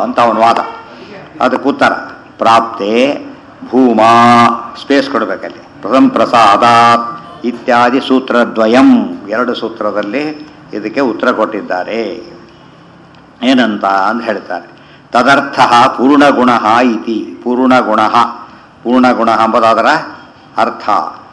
ಅಂತ ಅವನ ವಾದ. ಅದಕ್ಕೆ ಉತ್ತರ ಪ್ರಾಪ್ತೆ ಭೂಮಾ ಸ್ಪೇಸ್ ಕೊಡಬೇಕಲ್ಲಿ. ಪ್ರಥಮ ಪ್ರಸಾದಾತ್ ಇತ್ಯಾದಿ ಸೂತ್ರದ್ವಯಂ, ಎರಡು ಸೂತ್ರದಲ್ಲಿ ಇದಕ್ಕೆ ಉತ್ತರ ಕೊಟ್ಟಿದ್ದಾರೆ. ಏನಂತ ಅಂತ ಹೇಳ್ತಾರೆ. ತದರ್ಥ ಪೂರ್ಣಗುಣ ಇತಿ. ಪೂರ್ಣಗುಣ ಪೂರ್ಣಗುಣ ಎಂಬುದಾದರ ಅರ್ಥ.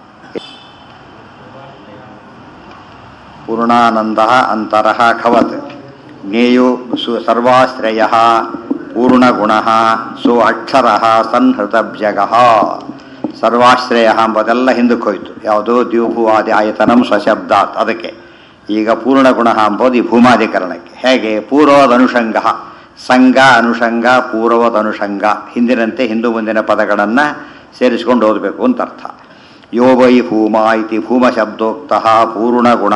ಪೂರ್ಣಾನಂದ ಅಂತರಃ ಖವತ್ ಜ್ಞೇಯೋ ಸರ್ವಾಶ್ರಯ ಪೂರ್ಣಗುಣ ಸೋ ಅಕ್ಷರ ಸನ್ಹೃತಭ್ಯಗಃ. ಸರ್ವಾಶ್ರಯ ಎಂಬುದೆಲ್ಲ ಹಿಂದಕ್ಕೆ ಹೋಯ್ತು. ಯಾವುದು ದ್ಯೂಪು ಆದಿ ಆಯತನಂ ಸ್ವಶಬ್ದಾತ್. ಅದಕ್ಕೆ ಈಗ ಪೂರ್ಣಗುಣ ಎಂಬುದು ಈ ಭೂಮಾಧಿಕರಣಕ್ಕೆ. ಹೇಗೆ? ಪೂರ್ವದನುಷಂಗ, ಸಂಘ ಅನುಷಂಗ ಪೂರ್ವದನುಷಂಗ, ಹಿಂದಿನಂತೆ ಹಿಂದೂ ಮುಂದಿನ ಪದಗಳನ್ನು ಸೇರಿಸಿಕೊಂಡು ಓದಬೇಕು ಅಂತ ಅರ್ಥ. ಯೋ ವೈ ಭೂಮಾ ಇತಿ ಭೂಮ ಶಬ್ದೋಕ್ತ ಪೂರ್ಣಗುಣ.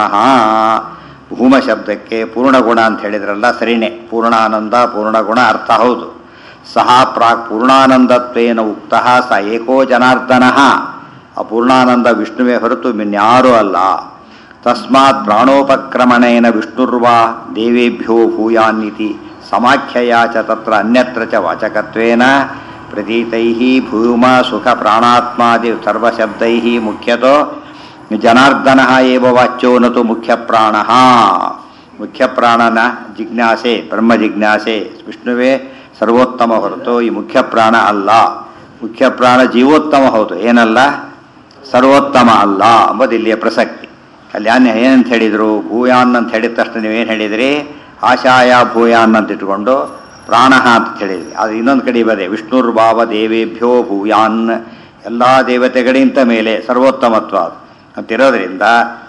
ಭೂಮ ಶಬ್ದಕ್ಕೆ ಪೂರ್ಣಗುಣ ಅಂತ ಹೇಳಿದ್ರಲ್ಲ, ಸರಿನೇ. ಪೂರ್ಣಾನಂದ ಪೂರ್ಣಗುಣ ಅರ್ಥ ಹೌದು. ಸಹ ಪ್ರಾಕ್ ಪೂರ್ಣಾನಂದತ್ವೇನ ಉಕ್ತ ಸ ಏಕೋ ಜನಾರ್ದನ. ಆ ಪೂರ್ಣಾನಂದ ವಿಷ್ಣುವೇ ಹೊರತು ಇನ್ಯಾರೂ ಅಲ್ಲ. ತಸ್ಮಾತ್ ಪ್ರಾಣೋಪಕ್ರಮಣೇನ ವಿಷ್ಣುರ್ವಾ ದೇವೇಭ್ಯೋ ಭೂಯಾನ್ನಿತಿ ಸಮಾಖ್ಯಯಾ ಚ ತತ್ರ ಅನ್ಯತ್ರ ಚ ವಾಚಕತ್ವೇನ ಪ್ರತೀತೈಃ ಭೂಮ ಸುಖ ಪ್ರಾಣಾತ್ಮಾದಿ ಸರ್ವಶಬ್ದೈಃ ಮುಖ್ಯತೋ ಜನಾರ್ದನಃ ಏವ ವಾಚ್ಯೋ ನತು ಮುಖ್ಯ ಪ್ರಾಣಃ. ಮುಖ್ಯ ಪ್ರಾಣನ ಜಿಜ್ಞಾಸೆ, ಬ್ರಹ್ಮ ಜಿಜ್ಞಾಸೆ, ವಿಷ್ಣುವೇ ಸರ್ವೋತ್ತಮ ಹೊರತು ಈ ಮುಖ್ಯ ಪ್ರಾಣ ಅಲ್ಲ. ಮುಖ್ಯ ಪ್ರಾಣ ಜೀವೋತ್ತಮ ಹೌದು, ಏನಲ್ಲ ಸರ್ವೋತ್ತಮ ಅಲ್ಲ ಎಂಬುದು ಇಲ್ಲಿಯ ಪ್ರಸಕ್ತಿ. ಅಲ್ಲಿ ಏನಂತ ಹೇಳಿದರು? ಭೂಯಾನ್ ಅಂತ ಹೇಳಿದ ತಕ್ಷಣ ನೀವೇನು ಹೇಳಿದ್ರಿ? ಆಶಾಯ ಭೂಯಾನ್ ಅಂತ ಇಟ್ಕೊಂಡು ಪ್ರಾಣ ಅಂತ ಹೇಳಿದ್ರಿ. ಅದು ಇನ್ನೊಂದು ಕಡೆ ಬದೆ ವಿಷ್ಣುರ್ಭಾವ ದೇವೇಭ್ಯೋ ಭೂಯಾನ್, ಎಲ್ಲ ದೇವತೆಗಳಿಂತ ಮೇಲೆ ಸರ್ವೋತ್ತಮತ್ವ ಅಂತಿರೋದ್ರಿಂದ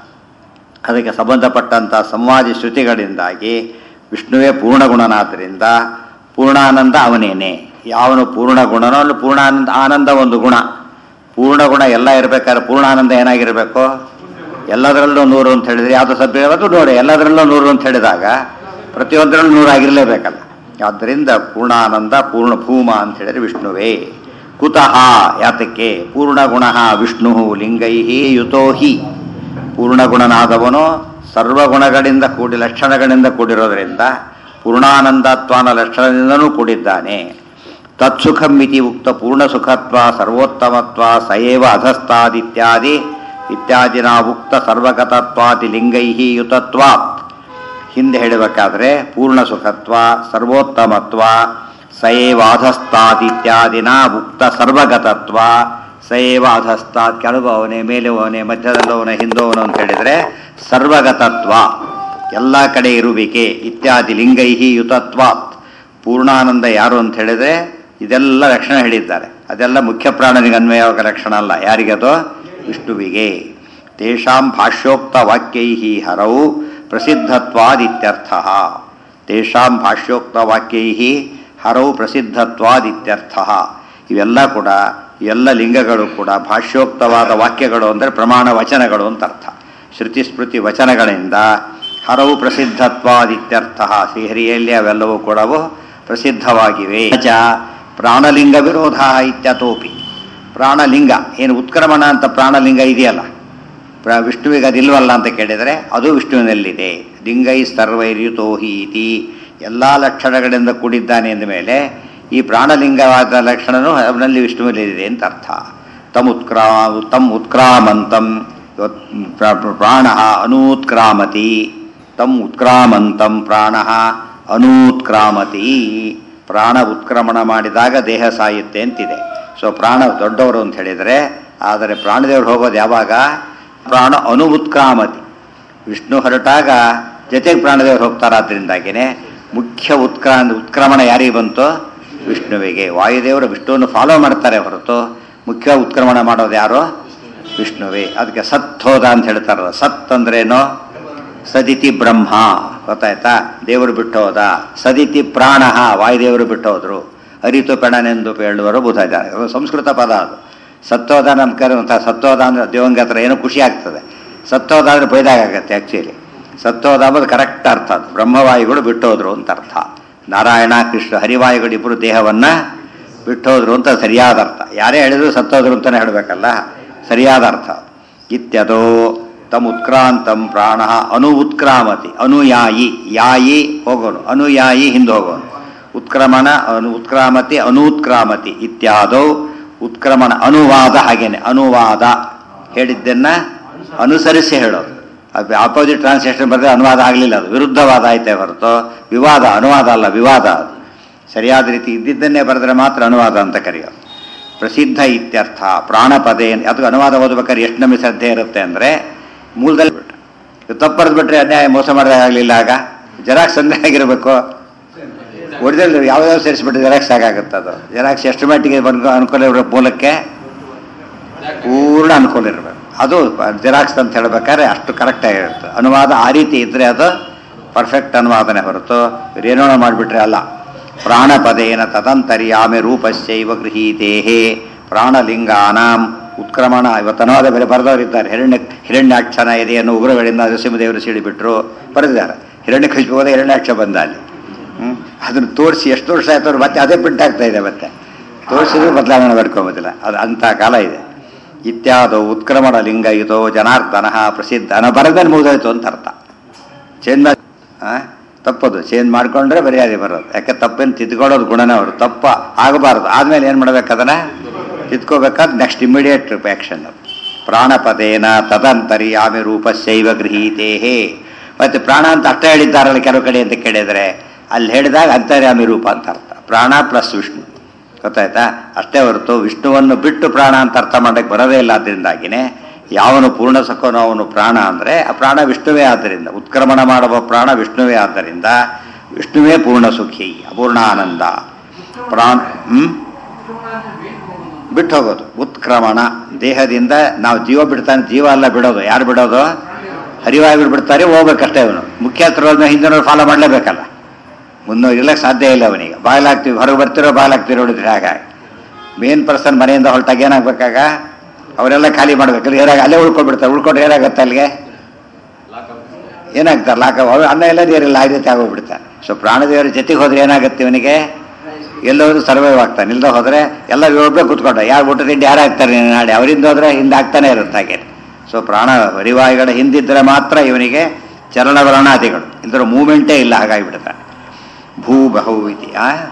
ಅದಕ್ಕೆ ಸಂಬಂಧಪಟ್ಟಂಥ ಸಂವಾದಿ ಶ್ರುತಿಗಳಿಂದಾಗಿ ವಿಷ್ಣುವೇ ಪೂರ್ಣಗುಣನಾದ್ದರಿಂದ ಪೂರ್ಣಾನಂದ ಅವನೇನೆ. ಯಾವನು ಪೂರ್ಣಗುಣನೋ ಅಲ್ಲಿ ಪೂರ್ಣಾನಂದ, ಆನಂದ ಒಂದು ಗುಣ. ಪೂರ್ಣಗುಣ ಎಲ್ಲ ಇರಬೇಕಾದ್ರೆ ಪೂರ್ಣಾನಂದ ಏನಾಗಿರಬೇಕು? ಎಲ್ಲದರಲ್ಲೂ 100 ಅಂತ ಹೇಳಿದ್ರೆ ಯಾವುದು ಸಭ್ಯವತ್ತು ನೋಡಿ, ಎಲ್ಲದರಲ್ಲೂ 100 ಅಂತ ಹೇಳಿದಾಗ ಪ್ರತಿಯೊಂದರಲ್ಲೂ 100 ಆಗಿರಲೇಬೇಕಲ್ಲ. ಆದ್ದರಿಂದ ಪೂರ್ಣಾನಂದ ಪೂರ್ಣ ಭೂಮ ಅಂತ ಹೇಳಿದ್ರೆ ವಿಷ್ಣುವೇ. ಕುತಃ ಯಾತಕ್ಕೆ? ಪೂರ್ಣಗುಣ ವಿಷ್ಣು ಲಿಂಗೈಹಿ ಯುತೋ ಹಿ. ಪೂರ್ಣಗುಣನಾದವನು ಸರ್ವಗುಣಗಳಿಂದ ಕೂಡಿ ಲಕ್ಷಣಗಳಿಂದ ಕೂಡಿರೋದ್ರಿಂದ ಪೂರ್ಣಾನಂದತ್ವನ ಲಕ್ಷಣದಿಂದನೂ ಕೂಡಿದ್ದಾನೆ. ತತ್ಸುಖಂ ಇತಿ ಉಕ್ತ ಪೂರ್ಣಸುಖತ್ವ ಸರ್ವೋತ್ತಮತ್ವ ಸಯೇವ ಅಧಸ್ತಾದಿತ್ಯಾದಿ ಇತ್ಯಾದಿನ ಉಕ್ತ ಸರ್ವಗತತ್ವಾದಿ ಲಿಂಗೈಹಿ ಯುತತ್ವಾತ್. ಹಿಂದೆ ಹೇಳಬೇಕಾದ್ರೆ ಪೂರ್ಣ ಸುಖತ್ವ ಸರ್ವೋತ್ತಮತ್ವ ಸಯೇವ ಅಧಸ್ತಾದಿತ್ಯಾದಿನ ಉಕ್ತ ಸರ್ವಗತತ್ವ ಸಯೇವ ಅಧಸ್ತಾತ್, ಕೆಳಗುವವನೇ ಮೇಲುವವನೇ ಮಧ್ಯದಲ್ಲವನೇ ಹಿಂದೋವನು ಅಂತ ಹೇಳಿದರೆ ಸರ್ವಗತತ್ವ ಎಲ್ಲ ಕಡೆ ಇರುವಿಕೆ ಇತ್ಯಾದಿ ಲಿಂಗೈಹಿ ಯುತತ್ವಾತ್. ಪೂರ್ಣಾನಂದ ಯಾರು ಅಂತ ಹೇಳಿದರೆ ಇದೆಲ್ಲ ಲಕ್ಷಣ ಹೇಳಿದ್ದಾರೆ. ಅದೆಲ್ಲ ಮುಖ್ಯ ಪ್ರಾಣನಿಗೆ ಅನ್ವಯವಾಗ ಲಕ್ಷಣ ಅಲ್ಲ. ಯಾರಿಗದು? ವಿಷ್ಣುವಿಗೆ. ತೇಷಾಂ ಭಾಷ್ಯೋಕ್ತ ವಾಕ್ಯೈಃ ಹರೌ ಪ್ರಸಿದ್ಧತ್ವಾದಿತ್ಯರ್ಥ. ತೇಷಾಂ ಭಾಷ್ಯೋಕ್ತ ವಾಕ್ಯೈಃ ಹರೌ ಪ್ರಸಿದ್ಧತ್ವಾದಿತ್ಯರ್ಥ. ಇವೆಲ್ಲ ಕೂಡ, ಎಲ್ಲ ಲಿಂಗಗಳು ಕೂಡ ಭಾಷ್ಯೋಕ್ತವಾದ ವಾಕ್ಯಗಳು ಅಂದರೆ ಪ್ರಮಾಣ ವಚನಗಳು ಅಂತ ಅರ್ಥ. ಶ್ರುತಿ ಸ್ಮೃತಿ ವಚನಗಳಿಂದ ಹರವು ಪ್ರಸಿದ್ಧತ್ವಾದಿತ್ಯರ್ಥ. ಶ್ರೀಹರಿಯಲ್ಲಿ ಅವೆಲ್ಲವೂ ಕೂಡ ಪ್ರಸಿದ್ಧವಾಗಿವೆ. ಚ ಪ್ರಾಣಲಿಂಗ ವಿರೋಧ ಇತ್ಯತೋಪಿ. ಪ್ರಾಣಲಿಂಗ ಏನು ಉತ್ಕ್ರಮಣ ಅಂತ ಪ್ರಾಣಲಿಂಗ ಇದೆಯಲ್ಲ, ವಿಷ್ಣುವಿಗೆ ಅದಿಲ್ವಲ್ಲ ಅಂತ ಕೇಳಿದರೆ ಅದು ವಿಷ್ಣುವಿನಲ್ಲಿದೆ. ಲಿಂಗೈ ಸರ್ವೈರ್ಯುತೋಹಿ ಇತಿ, ಎಲ್ಲ ಲಕ್ಷಣಗಳಿಂದ ಕೂಡಿದ್ದಾನೆ ಎಂದ ಮೇಲೆ ಈ ಪ್ರಾಣಲಿಂಗವಾದ ಲಕ್ಷಣನೂ ಅವನಲ್ಲಿ ವಿಷ್ಣುವಿನಲ್ಲಿದೆ ಅಂತ ಅರ್ಥ. ತಮ್ ಉತ್ಕ್ರಾಮಂತಂ ಪ್ರಾಣ ಅನೂತ್ಕ್ರಾಮತಿ. ತಮ್ ಉತ್ಕ್ರಾಮಂತಂ ಪ್ರಾಣ ಅನೂತ್ಕ್ರಾಮತಿ. ಪ್ರಾಣ ಉತ್ಕ್ರಮಣ ಮಾಡಿದಾಗ ದೇಹ ಸಾಯುತ್ತೆ ಅಂತಿದೆ. ಸೊ ಪ್ರಾಣ ದೊಡ್ಡವರು ಅಂತ ಹೇಳಿದರೆ, ಆದರೆ ಪ್ರಾಣದೇವರು ಹೋಗೋದು ಯಾವಾಗ? ಪ್ರಾಣ ಅನುತ್ಕ್ರಾಮತಿ. ವಿಷ್ಣು ಹೊರಟಾಗ ಜೊತೆಗೆ ಪ್ರಾಣದೇವರು ಹೋಗ್ತಾರಾದ್ರಿಂದಾಗಿಯೇ ಮುಖ್ಯ ಉತ್ಕ್ರಮಣ ಯಾರಿಗೆ ಬಂತು? ವಿಷ್ಣುವಿಗೆ. ವಾಯುದೇವರು ವಿಷ್ಣುವನ್ನು ಫಾಲೋ ಮಾಡ್ತಾರೆ ಹೊರತು ಮುಖ್ಯ ಉತ್ಕ್ರಮಣ ಮಾಡೋದು ಯಾರು? ವಿಷ್ಣುವೇ. ಅದಕ್ಕೆ ಸತ್ ಹೋದ ಅಂತ ಹೇಳ್ತಾರಲ್ಲ. ಸತ್ ಅಂದ್ರೇನು? ಸದಿತಿ ಬ್ರಹ್ಮ, ಗೊತ್ತಾಯ್ತಾ? ದೇವರು ಬಿಟ್ಟು ಹೋದ. ಸದಿತಿ ಪ್ರಾಣ, ವಾಯುದೇವರು ಬಿಟ್ಟು ಹೋದ್ರು. ಅರಿತು ಪೆಣನೆಂದು ಹೇಳುವರು ಬುಧ ಇದ್ದಾರೆ. ಸಂಸ್ಕೃತ ಪದ ಅದು. ಸತ್ತೋದ ನಮ್ಮ ಕರೆಯುವಂಥ ಸತ್ತೋದ ಅಂದರೆ ದೇವಂಗ ಹತ್ರ ಏನೋ ಖುಷಿ ಆಗ್ತದೆ. ಸತ್ತೋದ ಅಂದರೆ ಬೈದಾಗತ್ತೆ. ಆ್ಯಕ್ಚುಲಿ ಸತ್ತೋದ ಅಂಬೋದು ಕರೆಕ್ಟ್ ಅರ್ಥ. ಅದು ಬ್ರಹ್ಮವಾಯುಗಳು ಬಿಟ್ಟೋದ್ರು ಅಂತ ಅರ್ಥ. ನಾರಾಯಣ ಕೃಷ್ಣ ಹರಿವಾಯುಗಳು ಇಬ್ಬರು ದೇಹವನ್ನು ಬಿಟ್ಟೋದ್ರು ಅಂತ ಸರಿಯಾದ ಅರ್ಥ. ಯಾರೇ ಹೇಳಿದ್ರು ಸತ್ತೋದ್ರು ಅಂತಲೇ ಹೇಳಬೇಕಲ್ಲ, ಸರಿಯಾದ ಅರ್ಥ. ಇತ್ಯದೋ ತಮ್ ಉತ್ಕ್ರಾಂತಂ ಪ್ರಾಣ ಅನು ಉತ್ಕ್ರಾಮತಿ. ಅನುಯಾಯಿ, ಯಾಯಿ ಹೋಗೋನು, ಅನುಯಾಯಿ ಹಿಂದೆ ಹೋಗೋನು. ಉತ್ಕ್ರಮಣ ಉತ್ಕ್ರಾಮತಿ ಅನೂತ್ಕ್ರಾಮತಿ ಇತ್ಯಾದೌ ಉತ್ಕ್ರಮಣ ಅನುವಾದ. ಹಾಗೇನೆ ಅನುವಾದ ಹೇಳಿದ್ದನ್ನ ಅನುಸರಿಸಿ ಹೇಳೋದು. ಆಪೋಸಿಟ್ ಟ್ರಾನ್ಸ್ಲೇಷನ್ ಬರೆದ್ರೆ ಅನುವಾದ ಆಗಲಿಲ್ಲ, ಅದು ವಿರುದ್ಧವಾದ ಆಯ್ತೇ ಹೊರತು ವಿವಾದ. ಅನುವಾದ ಅಲ್ಲ, ವಿವಾದ. ಅದು ಸರಿಯಾದ ರೀತಿ ಇದ್ದಿದ್ದನ್ನೇ ಬರೆದ್ರೆ ಮಾತ್ರ ಅನುವಾದ ಅಂತ ಕರೆಯೋದು. ಪ್ರಸಿದ್ಧ ಇತ್ಯರ್ಥ. ಪ್ರಾಣಪದೇ ಅದು ಅನುವಾದ ಓದಬೇಕಾದ್ರೆ ಎಷ್ಟು ನಮಗೆ ಶ್ರದ್ಧೆ ಇರುತ್ತೆ ಅಂದರೆ ಮೂಲದಲ್ಲಿ ಬಿಟ್ಟರೆ ತಪ್ಪು ಬರೆದು ಬಿಟ್ರೆ ಅನ್ಯಾಯ ಮೋಸ ಮಾಡಿದಾಗ ಆಗಲಿಲ್ಲ. ಆಗ ಜೆರಾಕ್ಸ್ ಅಂದರೆ ಆಗಿರಬೇಕು, ಒರಿಜಿನಲ್ ಯಾವ್ಯಾವ ಸೇರಿಸ್ಬಿಟ್ಟು ಜೆರಾಕ್ಸ್ ಆಗುತ್ತೆ. ಅದು ಜೆರಾಕ್ಸ್ ಎಷ್ಟು ಮಟ್ಟಿಗೆ ಅನುಕೂಲ ಇರಬೇಕು, ಮೂಲಕ್ಕೆ ಪೂರ್ಣ ಅನುಕೂಲ ಇರಬೇಕು. ಅದು ಜೆರಾಕ್ಸ್ ಅಂತ ಹೇಳ್ಬೇಕಾದ್ರೆ ಅಷ್ಟು ಕರೆಕ್ಟಾಗಿರುತ್ತೆ. ಅನುವಾದ ಆ ರೀತಿ ಇದ್ದರೆ ಅದು ಪರ್ಫೆಕ್ಟ್ ಅನುವಾದನೆ ಹೊರತು ಏನೋ ಮಾಡಿಬಿಟ್ರೆ ಅಲ್ಲ. ಪ್ರಾಣಪದೇನ ತದಂತರ್ಯಾಮಿ ರೂಪಸ್ಯೈವ ಗೃಹೀತೇಹೇ ಪ್ರಾಣಲಿಂಗಾನಾಂ ಉತ್ಕ್ರಮಣ. ಇವತ್ತು ಅನುವಾದ ಬೇರೆ ಬರೆದವರಿದ್ದಾರೆ. ಹಿರಣ್ಯಾಕ್ಷನ ಎದೆಯನ್ನು ಉಗ್ರಗಳಿಂದ ನರಸಿಂಹದೇವರು ಸಿಡಿಬಿಟ್ರು ಬರೆದಿದ್ದಾರೆ. ಹಿರಣ್ಯಕಶಿಪು ಹೋದ ಹಿರಣ್ಯಾಕ್ಷ ಬಂದ ಅಲ್ಲಿ. ಅದನ್ನು ತೋರಿಸಿ ಎಷ್ಟು ವರ್ಷ ಆಯ್ತವ್ರು ಮತ್ತೆ ಅದೇ ಪ್ರಿಂಟ್ ಆಗ್ತಾ ಇದೆ. ಮತ್ತೆ ತೋರಿಸಿದ್ರು ಬದಲಾವಣೆ ಮಾಡ್ಕೊಂಬೋದಿಲ್ಲ. ಅದು ಅಂಥ ಕಾಲ ಇದೆ. ಇತ್ಯಾದೋ ಉತ್ಕ್ರಮಣ ಲಿಂಗ ಇದೋ ಜನಾರ್ದನ ಪ್ರಸಿದ್ಧ. ಬರದಲ್ಲಿ ಮುಗಿದೋಯ್ತು ಅಂತ ಅರ್ಥ. ಚೇಂಜ್ ತಪ್ಪದು ಚೇಂಜ್ ಮಾಡಿಕೊಂಡ್ರೆ ಮರ್ಯಾದೆ ಬರೋದು. ಯಾಕೆ ತಪ್ಪೇನು ತಿದ್ಕೊಳ್ಳೋದು ಗುಣನೇ ಅವರು. ತಪ್ಪ ಆಗಬಾರ್ದು. ಆದಮೇಲೆ ಏನು ಮಾಡ್ಬೇಕು, ಅದನ್ನು ತಿದ್ಕೋಬೇಕಾದ್ರೆ ನೆಕ್ಸ್ಟ್ ಇಮಿಡಿಯೇಟ್ ಆ್ಯಕ್ಷನ್. ಪ್ರಾಣಪದೇನ ತದಂತರ್ಯಾಮಿ ರೂಪಸ್ಯೈವ ಗೃಹೀತೇಹೇ. ಮತ್ತು ಪ್ರಾಣ ಅಂತ ಅಷ್ಟೇ ಹೇಳಿದ್ದಾರಲ್ಲ ಕೆಲವು ಕಡೆ ಅಂತ ಕೇಳಿದರೆ, ಅಲ್ಲಿ ಹೇಳಿದಾಗ ಅಂತರ್ಯಾಮಿ ರೂಪ ಅಂತ ಅರ್ಥ. ಪ್ರಾಣ ಪ್ಲಸ್ ವಿಷ್ಣು, ಗೊತ್ತಾಯ್ತಾ? ಅಷ್ಟೇ ಹೊರತು ವಿಷ್ಣುವನ್ನು ಬಿಟ್ಟು ಪ್ರಾಣ ಅಂತ ಅರ್ಥ ಮಾಡೋಕ್ಕೆ ಬರೋದೇ ಇಲ್ಲ. ಅದರಿಂದಾಗಿನೇ ಯಾವನು ಪೂರ್ಣ ಸಖನೋ ಅವನು ಪ್ರಾಣ ಅಂದರೆ ಆ ಪ್ರಾಣ ವಿಷ್ಣುವೇ. ಆದ್ದರಿಂದ ಉತ್ಕ್ರಮಣ ಮಾಡುವ ಪ್ರಾಣ ವಿಷ್ಣುವೇ. ಆದ್ದರಿಂದ ವಿಷ್ಣುವೇ ಪೂರ್ಣ ಸುಖಿ, ಅಪೂರ್ಣ ಆನಂದ. ಬಿಟ್ಟು ಹೋಗೋದು ಉತ್ಕ್ರಮಣ. ದೇಹದಿಂದ ನಾವು ಜೀವ ಬಿಡ್ತಾನೆ, ಜೀವ ಅಲ್ಲ ಬಿಡೋದು. ಯಾರು ಬಿಡೋದು? ಹರಿವಾಯುಗಳು ಬಿಡ್ತಾರೆ, ಹೋಗ್ಬೇಕಷ್ಟೇ. ಅವನು ಮುಖ್ಯ ಹತ್ರ ಹಿಂದಿನವ್ರು ಫಾಲೋ ಮಾಡಲೇಬೇಕಲ್ಲ. ಮುಂದೆ ಇರ್ಲಿಕ್ಕೆ ಸಾಧ್ಯ ಇಲ್ಲ ಅವನಿಗೆ. ಬಾಗಿಲಾಗ್ತೀವಿ, ಹೊರಗೆ ಬರ್ತಿರೋ ಬಾಗಿಲಾಗ್ತೀವಿ ನೋಡಿದ್ರೆ. ಹಾಗಾಗಿ ಮೇನ್ ಪರ್ಸನ್ ಮನೆಯಿಂದ ಹೊರಟಾಗ ಏನಾಗಬೇಕಾಗ ಅವರೆಲ್ಲ ಖಾಲಿ ಮಾಡ್ಬೇಕಲ್ಲ. ಏನಾಗ ಅಲ್ಲೇ ಉಳ್ಕೊಂಡ್ಬಿಡ್ತಾರೆ. ಉಳ್ಕೊಂಡ್ರೆ ಏನಾಗುತ್ತೆ ಅಲ್ಲಿಗೆ? ಏನಾಗ್ತಾರೆ ಲಾಕ ಅನ್ನ ಎಲ್ಲ ನೀರೆಲ್ಲ ಆ ರೀತಿ ಆಗೋಗ್ಬಿಡ್ತಾರೆ. ಸೊ ಪ್ರಾಣದೇವರ ಜೊತೆಗೆ ಹೋದ್ರೆ ಏನಾಗುತ್ತೆ ಇವನಿಗೆ? ಎಲ್ಲೋದ್ರೂ ಸರ್ವೈವ್ ಆಗ್ತಾನೆ. ಇಲ್ಲದ ಹೋದರೆ ಎಲ್ಲ ಒಬ್ಬರೇ ಕೂತ್ಕೊಂಡ. ಯಾರು ಊಟ ತಿಂಡಿ ಯಾರು ಆಗ್ತಾರೆ ನಾಳೆ, ಅವರಿಂದ ಹೋದರೆ ಹಿಂದೆ ಆಗ್ತಾನೆ ಇರುತ್ತೆ ಹಾಗೆ. ಸೊ ಪ್ರಾಣ ಹರಿವಾಯುಗಳ ಹಿಂದಿದ್ದರೆ ಮಾತ್ರ ಇವನಿಗೆ ಚಲನವಲನಾದಿಗಳು, ಇಲ್ಲದ್ರ ಮೂಮೆಂಟೇ ಇಲ್ಲ. ಹಾಗಾಗಿಬಿಡ್ತಾನೆ. ಭೂ ಬಹುವಿತಿ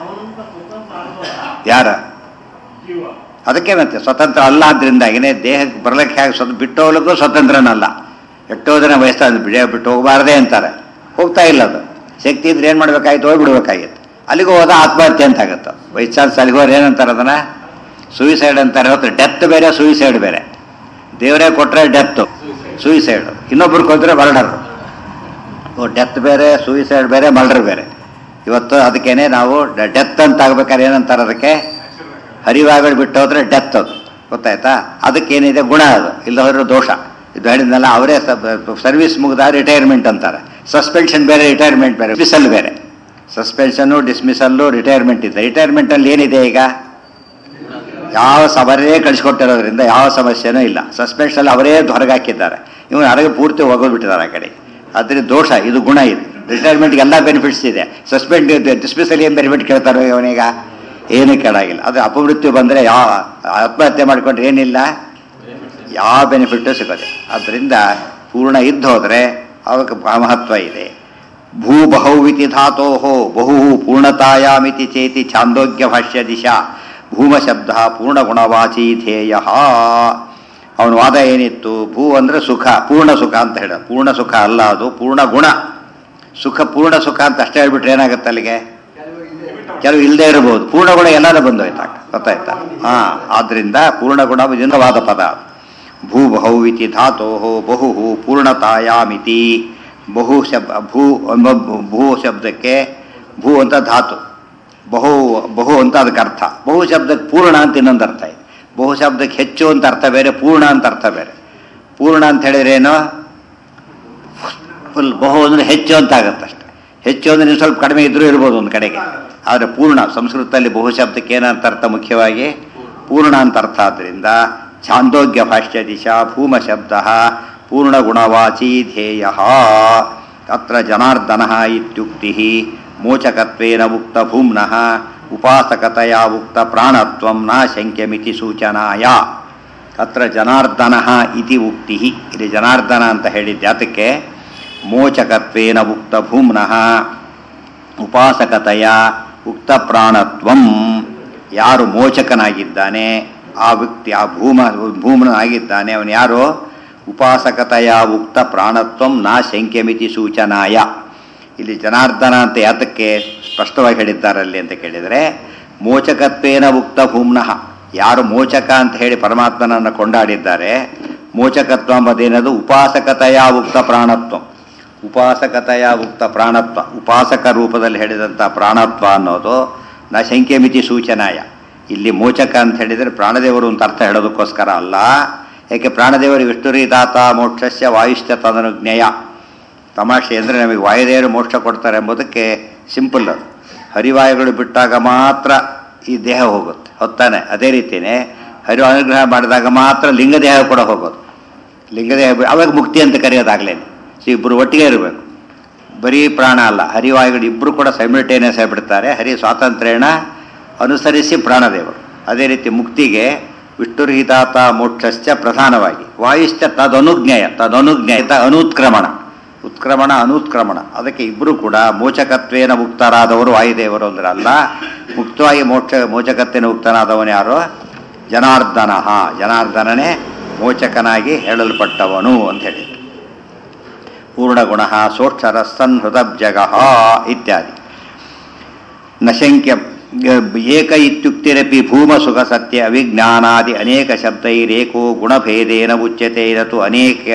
ಯಾರ ಅದಕ್ಕೆ ಮತ್ತೆ ಸ್ವತಂತ್ರ ಅಲ್ಲ. ಆದ್ರಿಂದಾಗಿನೇ ದೇಹಕ್ಕೆ ಬರಲಿಕ್ಕೆ ಹೇಗೆ ಬಿಟ್ಟು ಹೋಗ್ಲಿಕ್ಕೂ ಸ್ವತಂತ್ರನಲ್ಲ. ಎಷ್ಟೋ ಜನ ವಯಸ್ಸಾದ ಬಿಟ್ಟು ಹೋಗಬಾರ್ದೇ ಅಂತಾರೆ, ಹೋಗ್ತಾ ಇಲ್ಲ. ಅದು ಶಕ್ತಿ ಇದ್ರೆ ಏನು ಮಾಡ್ಬೇಕಾಗಿತ್ತು? ಹೋಗ್ಬಿಡ್ಬೇಕಾಗಿತ್ತು. ಅಲ್ಲಿಗೂ ಹೋದ ಆತ್ಮಹತ್ಯೆ ಅಂತ ಆಗುತ್ತೆ. ವಯಸ್ಸಾದ ಅಲ್ಲಿಗೆ ಹೋದ್ರೆ ಏನಂತಾರೆ ಅದನ್ನು? ಸೂಯಿಸೈಡ್ ಅಂತಾರೆ. ಹೊತ್ತು ಡೆತ್ ಬೇರೆ, ಸೂಯಿಸೈಡ್ ಬೇರೆ. ದೇವರೇ ಕೊಟ್ಟರೆ ಡೆತ್ತು, ಸೂಯಿಸೈಡು. ಇನ್ನೊಬ್ರು ಕೊಟ್ಟರೆ ಮರ್ಡರು. ಡೆತ್ ಬೇರೆ, ಸೂಯಿಸೈಡ್ ಬೇರೆ, ಮರ್ಡರ್ ಬೇರೆ. ಇವತ್ತು ಅದಕ್ಕೇನೆ ನಾವು ಡೆತ್ ಅಂತ ಆಗ್ಬೇಕಾದ್ರೆ ಏನಂತಾರೆ ಅದಕ್ಕೆ? ಹರಿವಾಗಳು ಬಿಟ್ಟು ಹೋದ್ರೆ ಡೆತ್. ಅದು ಗೊತ್ತಾಯ್ತಾ? ಅದಕ್ಕೇನಿದೆ ಗುಣ, ಅದು ಇಲ್ಲ ಹೋದ್ರೆ ದೋಷ. ಇದು ಹೇಳಿದ್ನಲ್ಲ, ಅವರೇ ಸರ್ವಿಸ್ ಮುಗಿದ ರಿಟೈರ್ಮೆಂಟ್ ಅಂತಾರೆ. ಸಸ್ಪೆನ್ಷನ್ ಬೇರೆ, ರಿಟೈರ್ಮೆಂಟ್ ಬೇರೆ. ಡಿಸ್ಮಿಸಲ್ ಬೇರೆ. ಸಸ್ಪೆನ್ಷನ್ನು, ಡಿಸ್ಮಿಸಲ್ಲು, ರಿಟೈರ್ಮೆಂಟ್ ಇದೆ. ರಿಟೈರ್ಮೆಂಟಲ್ಲಿ ಏನಿದೆ ಈಗ? ಯಾವ ಅವರೇ ಕಳಿಸ್ಕೊಟ್ಟಿರೋದ್ರಿಂದ ಯಾವ ಸಮಸ್ಯೆನೂ ಇಲ್ಲ. ಸಸ್ಪೆನ್ಷನಲ್ಲಿ ಅವರೇ ಹೊರಗೆ ಹಾಕಿದ್ದಾರೆ. ಇವನು ಹೊರಗೆ ಪೂರ್ತಿ ಹೋಗೋದ್ಬಿಟ್ಟಿದ್ದಾರೆ ಆ ಕಡೆ. ಅದರಿಂದ ದೋಷ, ಇದು ಗುಣ ಇದೆ. ರಿಟೈರ್ಮೆಂಟ್ಗೆ ಎಲ್ಲ ಬೆನಿಫಿಟ್ಸ್ ಇದೆ. ಸಸ್ಪೆಂಡ್ ಡಿಸ್ಮಿಸಲ್ ಏನು ಬೆನಿಫಿಟ್ ಕೇಳ್ತಾರೋ ಅವನೀಗ? ಏನೂ ಕೇಳಾಗಿಲ್ಲ. ಅದು ಅಪಮೃತ್ಯು ಬಂದರೆ ಯಾವ ಆತ್ಮಹತ್ಯೆ ಮಾಡಿಕೊಂಡ್ರೆ ಏನಿಲ್ಲ, ಯಾವ ಬೆನಿಫಿಟ್ಟು ಸಿಗೋದೆ. ಆದ್ದರಿಂದ ಪೂರ್ಣ ಇದ್ದು ಹೋದರೆ ಅವಕ್ಕೆ ಮಹತ್ವ ಇದೆ. ಭೂ ಬಹುವಿತಿ ಧಾತೋ ಬಹು ಪೂರ್ಣತಾಯಾಮಿತಿ ಚೇತಿ ಛಾಂದೋಗ್ಯ ಭಾಷ್ಯ ದಿಶಾ ಭೂಮ ಶಬ್ದ ಪೂರ್ಣಗುಣವಾಚಿ ಧ್ಯೇಯ. ಅವನ ವಾದ ಏನಿತ್ತು? ಭೂ ಅಂದರೆ ಸುಖ, ಪೂರ್ಣ ಸುಖ ಅಂತ ಹೇಳ. ಪೂರ್ಣ ಸುಖ ಅಲ್ಲ, ಅದು ಪೂರ್ಣ ಗುಣ ಸುಖ. ಪೂರ್ಣ ಸುಖ ಅಂತ ಅಷ್ಟೇ ಹೇಳ್ಬಿಟ್ರೆ ಏನಾಗುತ್ತೆ ಅಲ್ಲಿಗೆ? ಕೆಲವು ಇಲ್ಲದೆ ಇರಬಹುದು. ಪೂರ್ಣ ಗುಣ ಎಲ್ಲರೂ ಬಂದೋಯ್ತಾಗ, ಗೊತ್ತಾಯ್ತಾ? ಆದ್ದರಿಂದ ಪೂರ್ಣ ಗುಣ ವಿಭಿನ್ನವಾದ ಪದ. ಭೂ ಬಹುವಿತಿ ಧಾತೋ ಬಹು ಪೂರ್ಣತಾಯಾಮಿತಿ. ಬಹು ಭೂ ಶಬ್ದಕ್ಕೆ ಭೂ ಅಂತ ಧಾತು, ಬಹು ಅಂತ ಅದಕ್ಕೆ ಅರ್ಥ. ಬಹು ಶಬ್ದಕ್ಕೆ ಪೂರ್ಣ ಅಂತ ಇನ್ನೊಂದು ಅರ್ಥ ಇದೆ. ಬಹು ಶಬ್ದಕ್ಕೆ ಹೆಚ್ಚು ಅಂತ ಅರ್ಥ ಬೇರೆ, ಪೂರ್ಣ ಅಂತ ಅರ್ಥ ಬೇರೆ. ಪೂರ್ಣ ಅಂತ ಹೇಳಿದ್ರೆ ಏನು? ಫುಲ್. ಬಹು ಅಂದರೆ ಹೆಚ್ಚು ಅಂತ ಆಗುತ್ತೆ ಅಷ್ಟೆ. ಹೆಚ್ಚು ಅಂದರೆ ನೀವು ಸ್ವಲ್ಪ ಕಡಿಮೆ ಇದ್ರೂ ಇರ್ಬೋದು ಒಂದು ಕಡೆಗೆ. ಆದರೆ ಪೂರ್ಣ ಸಂಸ್ಕೃತದಲ್ಲಿ ಬಹು ಶಬ್ದಕ್ಕೆ ಏನಂತ ಅರ್ಥ? ಮುಖ್ಯವಾಗಿ ಪೂರ್ಣ ಅಂತ ಅರ್ಥ. ಆದ್ದರಿಂದ ಛಾಂದೋಗ್ಯ ಭಾಷ್ಯ ದಿಶಾ ಭೂಮ ಶಬ್ದ ಪೂರ್ಣಗುಣವಾಚಿ ಧ್ಯೇಯ. ಅತ್ರ ಜನಾರ್ದನ ಇತ್ಯುಕ್ತಿ ಮೋಚಕತ್ವೇನ ಉಕ್ತ ಭೂಮ್ನಃ ಉಪಾಸಕತೆಯ ಉಕ್ತ ಪ್ರಾಣತ್ವಂ ನ ಶಂಕ್ಯಮಿತಿ ಸೂಚನಾಯ. ಅತ್ರ ಜನಾರ್ದನ ಇತಿ ಉಕ್ತಿ. ಇಲ್ಲಿ ಜನಾರ್ದನ ಅಂತ ಹೇಳಿದ್ದೆ ಅದಕ್ಕೆ ಮೋಚಕತ್ವೇನ ಉಕ್ತ ಭೂಮ್ನಃ ಉಪಾಸಕತೆಯ ಉಕ್ತ ಪ್ರಾಣತ್ವಂ, ಯಾರು ಮೋಚಕನಾಗಿದ್ದಾನೆ ಆ ವ್ಯಕ್ತಿ, ಆ ಭೂಮನಾಗಿದ್ದಾನೆ ಅವನು ಯಾರು? ಉಪಾಸಕತೆಯ ಉಕ್ತ ಪ್ರಾಣತ್ವಂ ನಾ ಶಂಕ್ಯಮಿತಿ ಸೂಚನಾಯ. ಇಲ್ಲಿ ಜನಾರ್ದನ ಅಂತ ಯಾತಕ್ಕೆ ಸ್ಪಷ್ಟವಾಗಿ ಹೇಳಿದ್ದಾರಲ್ಲಿ ಅಂತ ಕೇಳಿದರೆ, ಮೋಚಕತ್ವೇನ ಉಕ್ತ ಭೂಮ್ನಃ, ಯಾರು ಮೋಚಕ ಅಂತ ಹೇಳಿ ಪರಮಾತ್ಮನನ್ನು ಕೊಂಡಾಡಿದ್ದಾರೆ, ಮೋಚಕತ್ವ ಎಂಬುದೇನದು ಉಪಾಸಕತೆಯ ಉಕ್ತ ಪ್ರಾಣತ್ವ. ಉಪಾಸಕತೆಯ ಉಕ್ತ ಪ್ರಾಣತ್ವ, ಉಪಾಸಕ ರೂಪದಲ್ಲಿ ಹೇಳಿದಂಥ ಪ್ರಾಣತ್ವ ಅನ್ನೋದು ನ ಶಂಕ್ಯಮಿತಿ ಸೂಚನಾಯ. ಇಲ್ಲಿ ಮೋಚಕ ಅಂತ ಹೇಳಿದರೆ ಪ್ರಾಣದೇವರು ಅಂತ ಅರ್ಥ ಹೇಳೋದಕ್ಕೋಸ್ಕರ ಅಲ್ಲ. ಯಾಕೆ ಪ್ರಾಣದೇವರು ವಿಷ್ಣುರಿದಾತ ಮೋಕ್ಷಸ್ಯ ವಾಯುಶ್ಚ ತದನುಜ್ಞೇಯ. ತಮಾಷೆ ಅಂದರೆ ನಮಗೆ ವಾಯುದೇವರು ಮೋಕ್ಷ ಕೊಡ್ತಾರೆ ಎಂಬುದಕ್ಕೆ ಸಿಂಪಲ್. ಅದು ಹರಿವಾಯುಗಳು ಬಿಟ್ಟಾಗ ಮಾತ್ರ ಈ ದೇಹ ಹೋಗುತ್ತೆ, ಹೊತ್ತಾನೆ. ಅದೇ ರೀತಿಯೇ ಹರಿ ಅನುಗ್ರಹ ಮಾಡಿದಾಗ ಮಾತ್ರ ಲಿಂಗದೇಹ ಕೂಡ ಹೋಗೋದು. ಲಿಂಗದೇಹ ಅವಾಗ ಮುಕ್ತಿ ಅಂತ ಕರೆಯೋದಾಗಲೇನೆ. ಸೊ ಇಬ್ಬರು ಒಟ್ಟಿಗೆ ಇರಬೇಕು, ಬರೀ ಪ್ರಾಣ ಅಲ್ಲ. ಹರಿವಾಯುಗಳು ಇಬ್ಬರು ಕೂಡ ಸೈಮಿಲ್ಟೇನಿಯಸ್ ಆಗಿಬಿಡ್ತಾರೆ. ಹರಿ ಸ್ವಾತಂತ್ರ್ಯನ ಅನುಸರಿಸಿ ಪ್ರಾಣದೇವರು. ಅದೇ ರೀತಿ ಮುಕ್ತಿಗೆ ವಿಷ್ಣುರ್ಹಿತಾತ ಮೋಕ್ಷಶ್ಚ ಪ್ರಧಾನವಾಗಿ, ವಾಯುಶ್ಚ ತದನುಜ್ಞೇಯ, ಅನುತ್ಕ್ರಮಣ, ಉತ್ಕ್ರಮಣ ಅನುತ್ಕ್ರಮಣ. ಅದಕ್ಕೆ ಇಬ್ಬರು ಕೂಡ ಮೋಚಕತ್ವೇನ ಮುಕ್ತರಾದವರು ವಾಯುದೇವರು ಅಂದ್ರೆ ಅಲ್ಲ. ಮುಕ್ತವಾಗಿ ಮೋಚಕತ್ವೇನ ಮುಕ್ತನಾದವನು ಯಾರು? ಜನಾರ್ದನ. ಜನಾರ್ದನನೇ ಮೋಚಕನಾಗಿ ಹೇಳಲ್ಪಟ್ಟವನು ಅಂತ ಹೇಳಿದರು. ಪೂರ್ಣಗುಣ ಸೋಕ್ಷರ ಸನ್ಹೃತಬ್ಜಗ ಇತ್ಯಾದಿ. ನಶಂಕ್ಯ ಏಕ ಇತ್ಯುಕ್ತಿರಪಿ ಭೂಮಸುಖ ಸತ್ಯ ಅವಿಜ್ಞಾನಾದಿ ಅನೇಕ ಶಬ್ದೈರೇಕೋ ಗುಣಭೇದೇನ ಉಚ್ಯತೆ ನತು ಅನೇಕ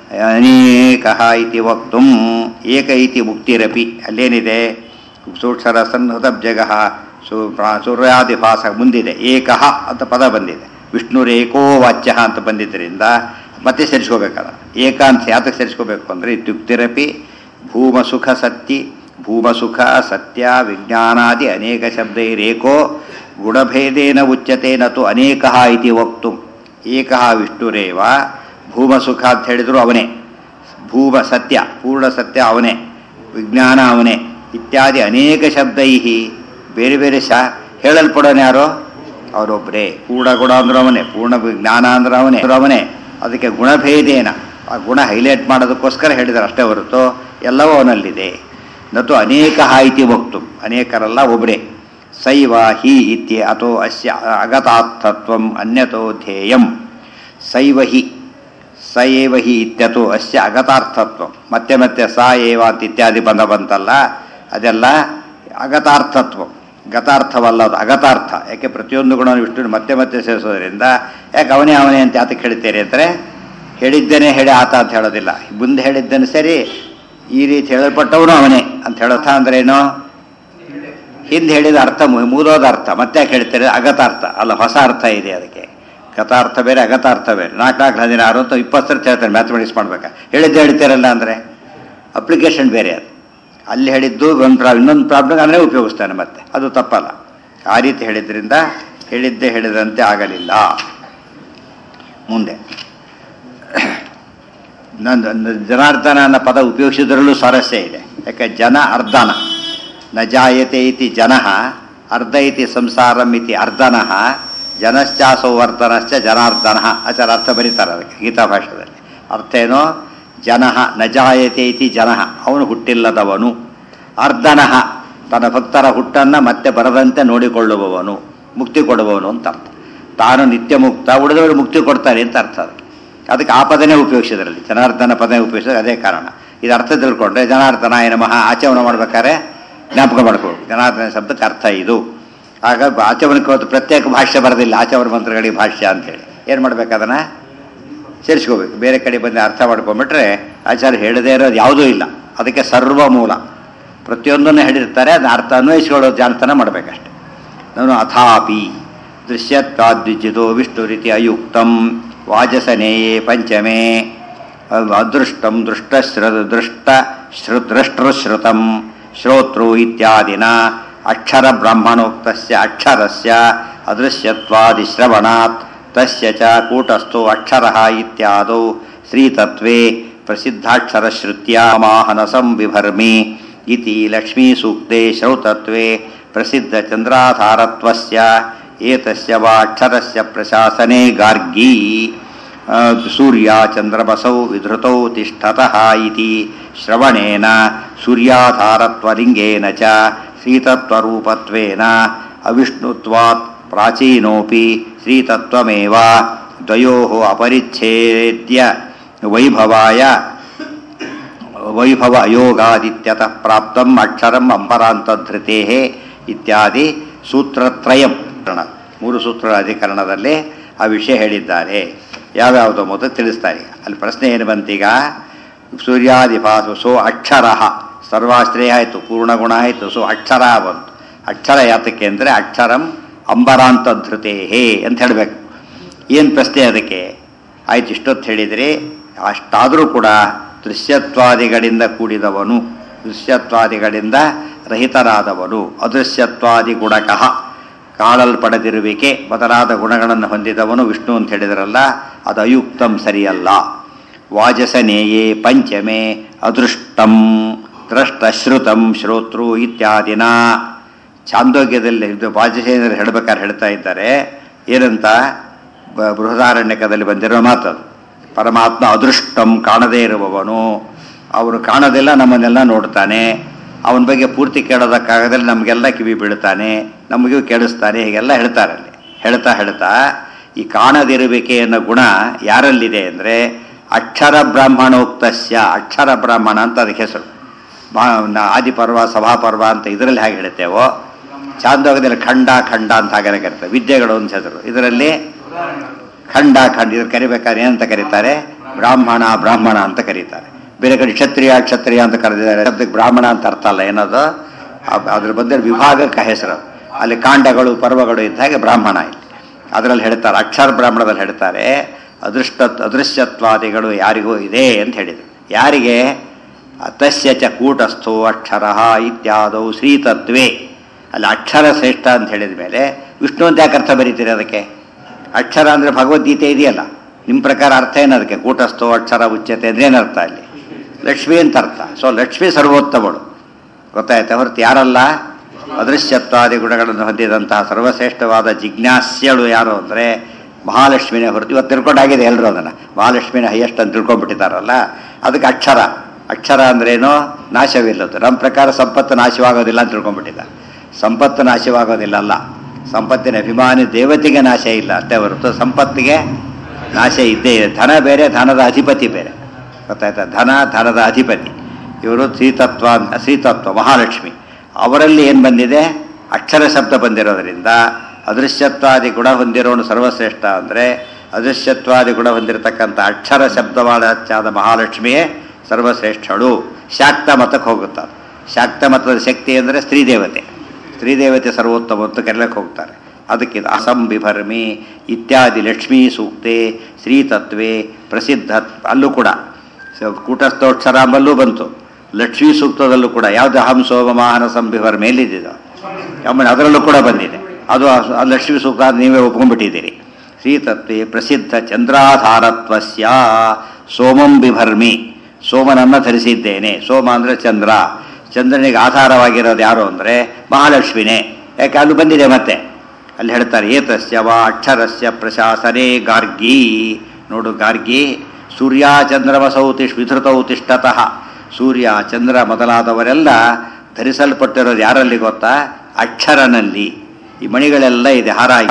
ಇತಿ ವಕ್ತುಂ. ಏಕ ಇತಿ ಮುಕ್ತಿರಪಿ, ಅಲ್ಲೇನಿದೆ? ಸೂಕ್ಷರ ಸನ್ಹೃತಬ್ಜಗ ಸೂರ್ಯಾದಿಭಾಸ ಮುಂದಿದೆ, ಏಕಃ ಅಂತ ಪದ ಬಂದಿದೆ. ವಿಷ್ಣುರೇಕೋ ವಾಚ್ಯ ಅಂತ ಬಂದಿದ್ದರಿಂದ ಮತ್ತೆ ಸೇರಿಸ್ಕೋಬೇಕಲ್ಲ. ಏಕ ಅಂತ ಯಾತಕ್ಕೆ ಸೇರಿಸ್ಕೋಬೇಕು ಅಂದರೆ, ಇತ್ಯುಕ್ತಿರಪಿ ಭೂಮಸುಖ ಸತ್ಯ, ಭೂಮಸುಖ ಸತ್ಯ ವಿಜ್ಞಾನಾದಿ ಅನೇಕ ಶಬ್ದೈರೇಕೋ ಗುಣಭೇದೇನ ಉಚ್ಯತೆ ನತು ಅನೇಕಃ ಇತಿ ವಕ್ತು. ಏಕಃ ವಿಷ್ಣುರೇವ, ಭೂಮಸುಖ ಅಂತ ಹೇಳಿದ್ರು ಅವನೇ, ಭೂಮ ಸತ್ಯ ಪೂರ್ಣ ಸತ್ಯ ಅವನೇ, ವಿಜ್ಞಾನ ಅವನೇ, ಇತ್ಯಾದಿ ಅನೇಕ ಶಬ್ದೈ ಬೇರೆ ಬೇರೆ ಹೇಳಲ್ಪಡೋನು ಯಾರೋ? ಅವರೊಬ್ಬರೇ. ಪೂರ್ಣ ಗುಣ ಅಂದ್ರೆ ಅವನೇ, ಪೂರ್ಣ ವಿಜ್ಞಾನ ಅಂದ್ರೆ ಅವನೇ. ಅದಕ್ಕೆ ಗುಣಭೇದೇನ, ಆ ಗುಣ ಹೈಲೈಟ್ ಮಾಡೋದಕ್ಕೋಸ್ಕರ ಹೇಳಿದ್ದಾರೆ ಅಷ್ಟೇ ಹೊರತು ಎಲ್ಲವೂ ಅವನಲ್ಲಿದೆ. ನತು ಅನೇಕ ಇತಿ ವಕ್ತು, ಅನೇಕರಲ್ಲ ಒಬ್ಬರೇ. ಸೈವ ಹಿ ಇತ್ಯೆ ಅಥೋ ಅಸ್ಯ ಅಗತಾರ್ಥತ್ವಂ ಅನ್ಯತೋ ಧ್ಯೇಯಂ. ಸೈವ ಹಿ, ಸ ಏವ ಹಿ ಇತ್ಯಥೋ ಅಸ್ಯ ಅಗತಾರ್ಥತ್ವ. ಮತ್ತೆ ಮತ್ತೆ ಸ ಏವ ಇತ್ಯಾದಿ ಬಂತಲ್ಲ, ಅದೆಲ್ಲ ಅಗತಾರ್ಥತ್ವ, ಗತಾರ್ಥವಲ್ಲ, ಅದು ಅಗತಾರ್ಥ. ಯಾಕೆ ಪ್ರತಿಯೊಂದು ಗುಣ ವಿಷ್ಣು ಮತ್ತೆ ಮತ್ತೆ ಸೇರಿಸೋದ್ರಿಂದ, ಯಾಕೆ ಅವನೇ ಅಂತ ಯಾತಕ್ಕೆ ಹೇಳ್ತೀರಿ ಅಂದರೆ, ಹೇಳಿದ್ದೇನೆ ಹೇಳಿ ಆತ ಅಂತ ಹೇಳೋದಿಲ್ಲ. ಮುಂದೆ ಹೇಳಿದ್ದೇನೆ ಸರಿ, ಈ ರೀತಿ ಹೇಳಲ್ಪಟ್ಟವನು ಅವನೇ ಅಂತ ಹೇಳೋಥ ಅಂದ್ರೇನು? ಹಿಂದೆ ಹೇಳಿದ ಅರ್ಥ ಮೂದೋದ ಅರ್ಥ ಮತ್ತೆ ಯಾಕೆ ಹೇಳ್ತಾರೆ? ಅಗತಾರ್ಥ ಅಲ್ಲ, ಹೊಸ ಅರ್ಥ ಇದೆ ಅದಕ್ಕೆ. ಗತಾರ್ಥ ಬೇರೆ, ಅಗತಾರ್ಥ ಬೇರೆ. 4-4-16 ಅಂತ 20 ಸರ್ತಿ ಹೇಳ್ತಾರೆ ಮ್ಯಾಥಮೆಟಿಕ್ಸ್ ಮಾಡ್ಬೇಕಾ. ಹೇಳ್ತೀರಲ್ಲ ಅಂದರೆ ಅಪ್ಲಿಕೇಶನ್ ಬೇರೆ. ಅದು ಅಲ್ಲಿ ಹೇಳಿದ್ದು ಇನ್ನೊಂದು ಪ್ರಾಬ್ಲಮ್ ಅಂದರೆ ಉಪಯೋಗಿಸ್ತಾನೆ ಮತ್ತೆ, ಅದು ತಪ್ಪಲ್ಲ. ಆ ರೀತಿ ಹೇಳಿದ್ರಿಂದ ಹೇಳಿದಂತೆ ಆಗಲಿಲ್ಲ. ಮುಂದೆ ಜನಾರ್ದನ ಅನ್ನೋ ಪದ ಉಪಯೋಗಿಸಿದ್ರಲ್ಲೂ ಸ್ವಾರಸ್ಯ ಇದೆ. ಯಾಕೆ ಜನ ಅರ್ಧನ, ನ ಜಾಯತೆ ಇತಿ ಜನಃ, ಅರ್ಧ ಇತಿ ಸಂಸಾರಂ ಇತಿ ಅರ್ಧನಃ, ಜನಶ್ಚಾಸೌ ವರ್ಧನಶ್ಚ ಜನಾರ್ದನ. ಆಚಾರ ಅರ್ಥ ಬರೀತಾರೆ ಅದಕ್ಕೆ ಗೀತಾ ಭಾಷೆಯಲ್ಲಿ. ಅರ್ಥ ಏನೋ? ಜನಃ ನ ಜಾಯತೆ ಇತಿ ಜನಃ, ಅವನು ಹುಟ್ಟಿಲ್ಲದವನು. ಅರ್ಧನಃ, ತನ್ನ ಭಕ್ತರ ಹುಟ್ಟನ್ನು ಮತ್ತೆ ಬರದಂತೆ ನೋಡಿಕೊಳ್ಳುವವನು, ಮುಕ್ತಿ ಕೊಡುವವನು ಅಂತ ಅರ್ಥ. ತಾನು ನಿತ್ಯ ಮುಕ್ತ, ಉಳಿದವರು ಮುಕ್ತಿ ಕೊಡ್ತಾರೆ ಅಂತ ಅರ್ಥ. ಅದಕ್ಕೆ ಆ ಪದನೇ ಉಪಯೋಗಿಸಿದ್ರಲ್ಲಿ, ಜನಾರ್ದನ ಪದನೇ ಉಪಯೋಗಿಸಿದ್ರೆ ಅದೇ ಕಾರಣ. ಇದು ಅರ್ಥ ತಿಳ್ಕೊಂಡ್ರೆ ಜನಾರ್ದನಾಯ ನಮಃ ಆಚರಣೆ ಮಾಡ್ಬೇಕಾದ್ರೆ ಜ್ಞಾಪಕ ಮಾಡ್ಕೋಬೇಕು, ಜನಾರ್ದನ ಶಬ್ದಕ್ಕೆ ಅರ್ಥ ಇದು. ಆಗ ಆಚರಣಕ್ಕೆ ಹೊತ್ತು ಪ್ರತ್ಯೇಕ ಭಾಷ್ಯ ಬರೋದಿಲ್ಲ, ಆಚರಣ ಮಂತ್ರಗಳಿಗೆ ಭಾಷ್ಯ ಅಂತೇಳಿ ಏನು ಮಾಡ್ಬೇಕು? ಅದನ್ನು ಸೇರಿಸ್ಕೋಬೇಕು. ಬೇರೆ ಕಡೆ ಬಂದು ಅರ್ಥ ಮಾಡ್ಕೊಂಬಿಟ್ರೆ ಆಚಾರ್ಯ ಹೇಳದೇ ಇರೋದು ಯಾವುದೂ ಇಲ್ಲ. ಅದಕ್ಕೆ ಸರ್ವ ಮೂಲ, ಪ್ರತಿಯೊಂದನ್ನು ಹೇಳಿರ್ತಾರೆ, ಅದನ್ನ ಅರ್ಥ ಅನ್ವಯಿಸ್ಕೊಳ್ಳೋ ಜಾಣತನ ಮಾಡಬೇಕಷ್ಟೆ. ನಾನು ಅಥಾಪಿ ದೃಶ್ಯತ್ವಾದ್ವಿಜಿತೋ ವಿಷ್ಣು ರೀತಿ ಅಯುಕ್ತಂ ವಾಜಸನೇಯೇ ಪಂಚಮೇ ಅದೃಷ್ಟಂ ದೃಷ್ಟಶ್ರುತಂ ಶ್ರೋತೃ ಇತ್ಯಾದಿನ ಅಕ್ಷರ ಬ್ರಾಹ್ಮಣೋಕ್ತಸ್ಯ ಅಕ್ಷರಸ್ಯ ಅದೃಶ್ಯತ್ವಾದಿಶ್ರವಣಾತ್ ತಸ್ಯ ಚ ಕೂಟಸ್ಥೋ ಅಕ್ಷರಃ ಇತ್ಯಾದೌ ಶ್ರೀತತ್ವೇ ಪ್ರಸಿದ್ಧಾಕ್ಷರಶ್ರುತ್ಯಾ ಮಾಹನಸಂ ಬಿಭರ್ಮಿ ಇತಿ ಲಕ್ಷ್ಮೀ ಸೂಕ್ತೆ ಶ್ರೌತತ್ವೇ ಪ್ರಸಿದ್ಧ ಚಂದ್ರಾಧಾರತ್ವಸ್ಯ ಏತಸ್ಯ ವಾ ಅಕ್ಷರಸ್ಯ ಪ್ರಶಾಸನೆ ಗಾರ್ಗೀ ಸೂರ್ಯ ಚಂದ್ರಮಸೌ ವಿಧೃತೌ ತಿಷ್ಠತಃ ಇತಿ ಶ್ರವಣೇನ ಸೂರ್ಯಾಧಾರತ್ವಲಿಂಗೇನ ಚ ಶ್ರೀತತ್ವರೂಪತ್ವೇನ ಅವಿಷ್ಣುತ್ವಾತ್ ಪ್ರಾಚೀನೋಪಿ ಶ್ರೀತತ್ವಮೇವ ದ್ವಯೋಃ ಅಪರಿಚ್ಛೇದ್ಯ ವೈಭವ ಅಯೋಗಾದಿತ್ಯತಃ ಪ್ರಾಪ್ತಂ ಅಕ್ಷರಂ ಅಂಬರಾಂತಧೃತೇಃ ಇತ್ಯಾದಿ ಸೂತ್ರತ್ರಯಂ. 3 ಸೂತ್ರಗಳ ಅಧಿಕರಣದಲ್ಲಿ ಆ ವಿಷಯ ಹೇಳಿದ್ದಾರೆ. ಯಾವ್ಯಾವುದು ಮೊದಲು ತಿಳಿಸ್ತಾರೆ. ಅಲ್ಲಿ ಪ್ರಶ್ನೆ ಏನು ಬಂತೀಗ? ಸೂರ್ಯಾದಿಭಾಸು ಸೋ ಅಕ್ಷರ, ಸರ್ವಾಶ್ರಯ ಆಯಿತು, ಪೂರ್ಣಗುಣ ಆಯಿತು, ಸೊ ಅಕ್ಷರ ಬಂತು. ಅಕ್ಷರ ಯಾತಕ್ಕೆ ಅಂದರೆ ಅಕ್ಷರಂ ಅಂಬರಾಂತಧೃತೇಹೇ ಅಂತ ಹೇಳಬೇಕು. ಏನು ಪ್ರಶ್ನೆ ಅದಕ್ಕೆ? ಆಯ್ತು, ಇಷ್ಟೊತ್ತು ಹೇಳಿದರೆ ಅಷ್ಟಾದರೂ ಕೂಡ ದೃಶ್ಯತ್ವಾದಿಗಳಿಂದ ಕೂಡಿದವನು, ದೃಶ್ಯತ್ವಾದಿಗಳಿಂದ ರಹಿತರಾದವನು, ಅದೃಶ್ಯತ್ವಾದಿ ಗುಣಕಃ ಕಾಣಲ್ಪಡದಿರುವಿಕೆ ಮೊದಲಾದ ಗುಣಗಳನ್ನು ಹೊಂದಿದವನು ವಿಷ್ಣು ಅಂತ ಹೇಳಿದ್ರಲ್ಲ, ಅದು ಅಯುಕ್ತಂ, ಸರಿಯಲ್ಲ. ವಾಜಸನೇಯೇ ಪಂಚಮೇ ಅದೃಷ್ಟಂ ದ್ರಷ್ಟಶ್ರುತಂ ಶ್ರೋತೃ ಇತ್ಯಾದಿನ. ಛಾಂದೋಗ್ಯದಲ್ಲಿ ಇದು ವಾಜಸೇನರು ಹೇಳಬೇಕಾದ್ರೆ ಹೇಳ್ತಾ ಇದ್ದಾರೆ ಏನಂತ, ಬೃಹದಾರಣ್ಯಕದಲ್ಲಿ ಬಂದಿರೋ ಮಾತದು. ಪರಮಾತ್ಮ ಅದೃಷ್ಟಂ, ಕಾಣದೇ ಇರುವವನು. ಅವನು ಕಾಣೋದಿಲ್ಲ, ನಮ್ಮನ್ನೆಲ್ಲ ನೋಡ್ತಾನೆ. ಅವನ ಬಗ್ಗೆ ಪೂರ್ತಿ ಕೇಳೋದಕ್ಕಾಗದಲ್ಲಿ ನಮಗೆಲ್ಲ ಕಿವಿ ಬೀಳ್ತಾನೆ, ನಮಗೂ ಕೇಳಿಸ್ತಾನೆ, ಹೀಗೆಲ್ಲ ಹೇಳ್ತಾರಲ್ಲಿ. ಹೇಳ್ತಾ ಈ ಕಾಣದಿರುವಿಕೆ ಅನ್ನೋ ಗುಣ ಯಾರಲ್ಲಿದೆ ಅಂದರೆ ಅಕ್ಷರ ಬ್ರಾಹ್ಮಣೋಕ್ತಸ್ಯ, ಅಕ್ಷರ ಬ್ರಾಹ್ಮಣ ಅಂತ ಅದಕ್ಕೆ ಹೆಸರು. ಆದಿಪರ್ವ ಸಭಾಪರ್ವ ಅಂತ ಇದರಲ್ಲಿ ಹೇಗೆ ಹೇಳ್ತೇವೋ, ಚಾಂದೋಗದಲ್ಲಿ ಖಂಡ ಅಂತ ಹಾಗೆಲ್ಲ ಕರೀತಾರೆ. ವಿದ್ಯೆಗಳು ಅಂತ ಹೆಸರು. ಇದರಲ್ಲಿ ಖಂಡ ಇದ್ರ ಕರಿಬೇಕಾದ್ರೆ ಏನಂತ ಕರೀತಾರೆ? ಬ್ರಾಹ್ಮಣ ಅಂತ ಕರೀತಾರೆ. ಬೇರೆ ಕಡೆ ಕ್ಷತ್ರಿಯ ಅಂತ ಕರೆದಿದ್ದಾರೆ. ಶಬ್ದಕ್ಕೆ ಬ್ರಾಹ್ಮಣ ಅಂತ ಅರ್ಥ ಅಲ್ಲ, ಏನದು ಅದ್ರ ಬಂದ ವಿಭಾಗಕ್ಕೆ ಹೆಸರು. ಅಲ್ಲಿ ಕಾಂಡಗಳು ಪರ್ವಗಳು ಇದ್ದ ಹಾಗೆ ಬ್ರಾಹ್ಮಣ ಇಲ್ಲಿ ಅದರಲ್ಲಿ ಹೇಳ್ತಾರೆ. ಅಕ್ಷರ ಬ್ರಾಹ್ಮಣದಲ್ಲಿ ಹೇಳ್ತಾರೆ ಅದೃಶ್ಯತ್ವಾದಿಗಳು ಯಾರಿಗೂ ಇದೆ ಅಂತ ಹೇಳಿದರು. ಯಾರಿಗೆ? ತಸ್ಯ ಚ ಕೂಟಸ್ಥೋ ಅಕ್ಷರ ಇತ್ಯಾದೌ ಶ್ರೀತತ್ವೇ. ಅಲ್ಲಿ ಅಕ್ಷರ ಶ್ರೇಷ್ಠ ಅಂತ ಹೇಳಿದ ಮೇಲೆ ವಿಷ್ಣು ಅಂತ ಯಾಕೆ ಅರ್ಥ ಬರೀತೀರಿ ಅದಕ್ಕೆ? ಅಕ್ಷರ ಅಂದರೆ ಭಗವದ್ಗೀತೆ ಇದೆಯಲ್ಲ, ನಿಮ್ಮ ಪ್ರಕಾರ ಅರ್ಥ ಏನು ಅದಕ್ಕೆ? ಕೂಟಸ್ಥೋ ಅಕ್ಷರ ಉಚ್ಯತೆ ಅಂದ್ರೆ ಏನರ್ಥ? ಅಲ್ಲಿ ಲಕ್ಷ್ಮಿ ಅಂತ ಅರ್ಥ. ಸೊ ಲಕ್ಷ್ಮಿ ಸರ್ವೋತ್ತಮಳು, ಗೊತ್ತಾಯ್ತಾ? ಹೊರತು ಯಾರಲ್ಲ? ಅದೃಶ್ಯತ್ವಾದಿ ಗುಣಗಳನ್ನು ಹೊಂದಿದಂತಹ ಸರ್ವಶ್ರೇಷ್ಠವಾದ ಜಿಜ್ಞಾಸ್ಯಳು ಯಾರು ಅಂದರೆ ಮಹಾಲಕ್ಷ್ಮಿನೇ ಹೊರತು. ಇವತ್ತು ತಿಳ್ಕೊಂಡಾಗಿದೆ ಎಲ್ಲರೂ ಅದನ್ನು, ಮಹಾಲಕ್ಷ್ಮಿನೇ ಹೈಯೆಸ್ಟ್ ಅಂತ ತಿಳ್ಕೊಂಡ್ಬಿಟ್ಟಿದ್ದಾರಲ್ಲ. ಅದಕ್ಕೆ ಅಕ್ಷರ ಅಂದ್ರೇನೋ ನಾಶವಿಲ್ಲದು. ನಮ್ಮ ಪ್ರಕಾರ ಸಂಪತ್ತು ನಾಶವಾಗೋದಿಲ್ಲ ಅಂತ ತಿಳ್ಕೊಂಡ್ಬಿಟ್ಟಿದ್ದಾರೆ. ಸಂಪತ್ತು ನಾಶವಾಗೋದಿಲ್ಲ ಅಲ್ಲ, ಸಂಪತ್ತಿನ ಅಭಿಮಾನಿ ದೇವತೆಗೆ ನಾಶ ಇಲ್ಲ ಅಷ್ಟೇ ಹೊರತು ಸಂಪತ್ತಿಗೆ ನಾಶ ಇದ್ದೇ ಇದೆ. ಧನ ಬೇರೆ, ಧನದ ಅಧಿಪತಿ ಬೇರೆ, ಗೊತ್ತಾಯ್ತಾ? ಧನದ ಅಧಿಪತಿ ಇವರು ಶ್ರೀತತ್ವ ಮಹಾಲಕ್ಷ್ಮಿ. ಅವರಲ್ಲಿ ಏನು ಬಂದಿದೆ? ಅಕ್ಷರ ಶಬ್ದ ಬಂದಿರೋದ್ರಿಂದ ಅದೃಶ್ಯತ್ವಾದಿ ಗುಣ ಹೊಂದಿರೋನು ಸರ್ವಶ್ರೇಷ್ಠ ಅಂದರೆ ಅದೃಶ್ಯತ್ವಾದಿ ಗುಣ ಹೊಂದಿರತಕ್ಕಂಥ ಅಕ್ಷರ ಶಬ್ದವಾದ ಮಹಾಲಕ್ಷ್ಮಿಯೇ ಸರ್ವಶ್ರೇಷ್ಠಳು. ಶಾಕ್ತ ಮತಕ್ಕೆ ಹೋಗುತ್ತಾರೆ. ಶಾಕ್ತ ಮತದ ಶಕ್ತಿ ಅಂದರೆ ಸ್ತ್ರೀದೇವತೆ ಸರ್ವೋತ್ತಮ ಅಂತ ಕರೆಯಕ್ಕೆ ಹೋಗ್ತಾರೆ. ಅದಕ್ಕೆ ಅಸಂಬಿಭರ್ಮಿ ಇತ್ಯಾದಿ ಲಕ್ಷ್ಮೀ ಸೂಕ್ತೆ ಶ್ರೀತತ್ವೇ ಪ್ರಸಿದ್ಧ. ಅಲ್ಲೂ ಕೂಡ ಕೂಟಸ್ಥೋಕ್ಷರ ಎಂಬಲ್ಲೂ ಬಂತು. ಲಕ್ಷ್ಮೀ ಸೂಕ್ತದಲ್ಲೂ ಕೂಡ ಯಾವುದು ಹಂಸೋಮ ಮಾಹನ ಸಂಬಿಭರ್ ಮೇಲಿದ್ದಿದ್ದು ಆಮೇಲೆ ಅದರಲ್ಲೂ ಕೂಡ ಬಂದಿದೆ. ಅದು ಲಕ್ಷ್ಮೀ ಸೂಕ್ತ ನೀವೇ ಒಪ್ಕೊಂಡ್ಬಿಟ್ಟಿದ್ದೀರಿ. ಶ್ರೀತತ್ವೇ ಪ್ರಸಿದ್ಧ ಚಂದ್ರಾಧಾರತ್ವಸ್ಯ ಸೋಮಂ ಬಿಭರ್ಮಿ. ಸೋಮನನ್ನು ಧರಿಸಿದ್ದೇನೆ. ಸೋಮ ಅಂದರೆ ಚಂದ್ರ. ಚಂದ್ರನಿಗೆ ಆಧಾರವಾಗಿರೋದು ಯಾರು ಅಂದರೆ ಮಹಾಲಕ್ಷ್ಮಿನೇ. ಯಾಕೆ ಅದು ಬಂದಿದೆ ಮತ್ತೆ ಅಲ್ಲಿ ಹೇಳ್ತಾರೆ. ಏತಸ್ಯ ವಾ ಅಕ್ಷರಸ್ಯ ಪ್ರಶಾಸನೆ ಗಾರ್ಗಿ. ನೋಡು, ಗಾರ್ಗಿ ಸೂರ್ಯ ಚಂದ್ರಮಸೌ ವಿಧೃತೌ ತಿಷ್ಠತಃ. ಸೂರ್ಯ ಚಂದ್ರ ಮೊದಲಾದವರೆಲ್ಲ ಧರಿಸಲ್ಪಟ್ಟಿರೋದು ಯಾರಲ್ಲಿ ಗೊತ್ತಾ? ಅಕ್ಷರನಲ್ಲಿ. ಈ ಮಣಿಗಳೆಲ್ಲ ಇದೆ.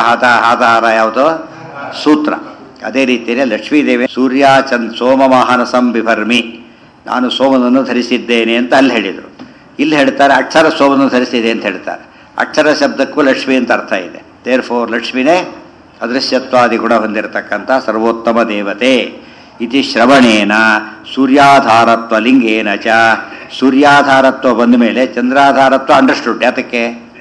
ಹಾರ ಯಾವುದು? ಸೂತ್ರ. ಅದೇ ರೀತಿಯೇ ಲಕ್ಷ್ಮೀದೇವಿ ಸೂರ್ಯ ಸೋಮವಾಹನ ಸಂಬಿಭರ್ಮಿ, ನಾನು ಸೋಮನನ್ನು ಧರಿಸಿದ್ದೇನೆ ಅಂತ ಅಲ್ಲಿ ಹೇಳಿದರು. ಇಲ್ಲಿ ಹೇಳ್ತಾರೆ ಅಕ್ಷರ ಸೋಮನನ್ನು ಧರಿಸಿದೆ ಅಂತ ಹೇಳ್ತಾರೆ. ಅಕ್ಷರ ಶಬ್ದಕ್ಕೂ ಲಕ್ಷ್ಮಿ ಅಂತ ಅರ್ಥ ಇದೆ. ದೇರ್ಫೋರ್ ಲಕ್ಷ್ಮಿನೇ ಅದೃಶ್ಯತ್ವಾದಿ ಗುಣ ಹೊಂದಿರತಕ್ಕಂಥ ಸರ್ವೋತ್ತಮ ದೇವತೆ. ಇತಿ ಶ್ರವಣೇನ ಸೂರ್ಯಾಧಾರತ್ವ ಲಿಂಗೇನ ಚ. ಸೂರ್ಯಾಧಾರತ್ವ ಬಂದ ಮೇಲೆ ಚಂದ್ರಾಧಾರತ್ವ ಅಂಡರ್ಸ್ಟುಡ್. ಯಾತಕ್ಕೆ?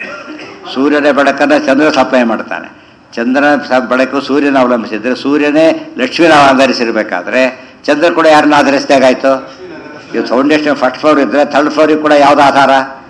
ಸೂರ್ಯನ ಬೆಳಕನ್ನು ಚಂದ್ರ ಸಪ್ಲೈ ಮಾಡ್ತಾನೆ. ಚಂದ್ರನ ಬೆಳಕು ಸೂರ್ಯನ ಅವಲಂಬಿಸಿದ್ರೆ ಸೂರ್ಯನೇ ಲಕ್ಷ್ಮಿನ ಆಧರಿಸಿರ್ಬೇಕಾದ್ರೆ ಚಂದ್ರ ಕೂಡ ಯಾರನ್ನ ಆಧರಿಸಿದಾಗಾಯ್ತು? ಇದು ಫೌಂಡೇಶನ್ ಫಸ್ಟ್ ಫ್ಲೋರ್ ಇದ್ದರೆ ಥರ್ಡ್ ಫ್ಲೋರಿಗೆ ಕೂಡ ಯಾವುದು ಆಧಾರ?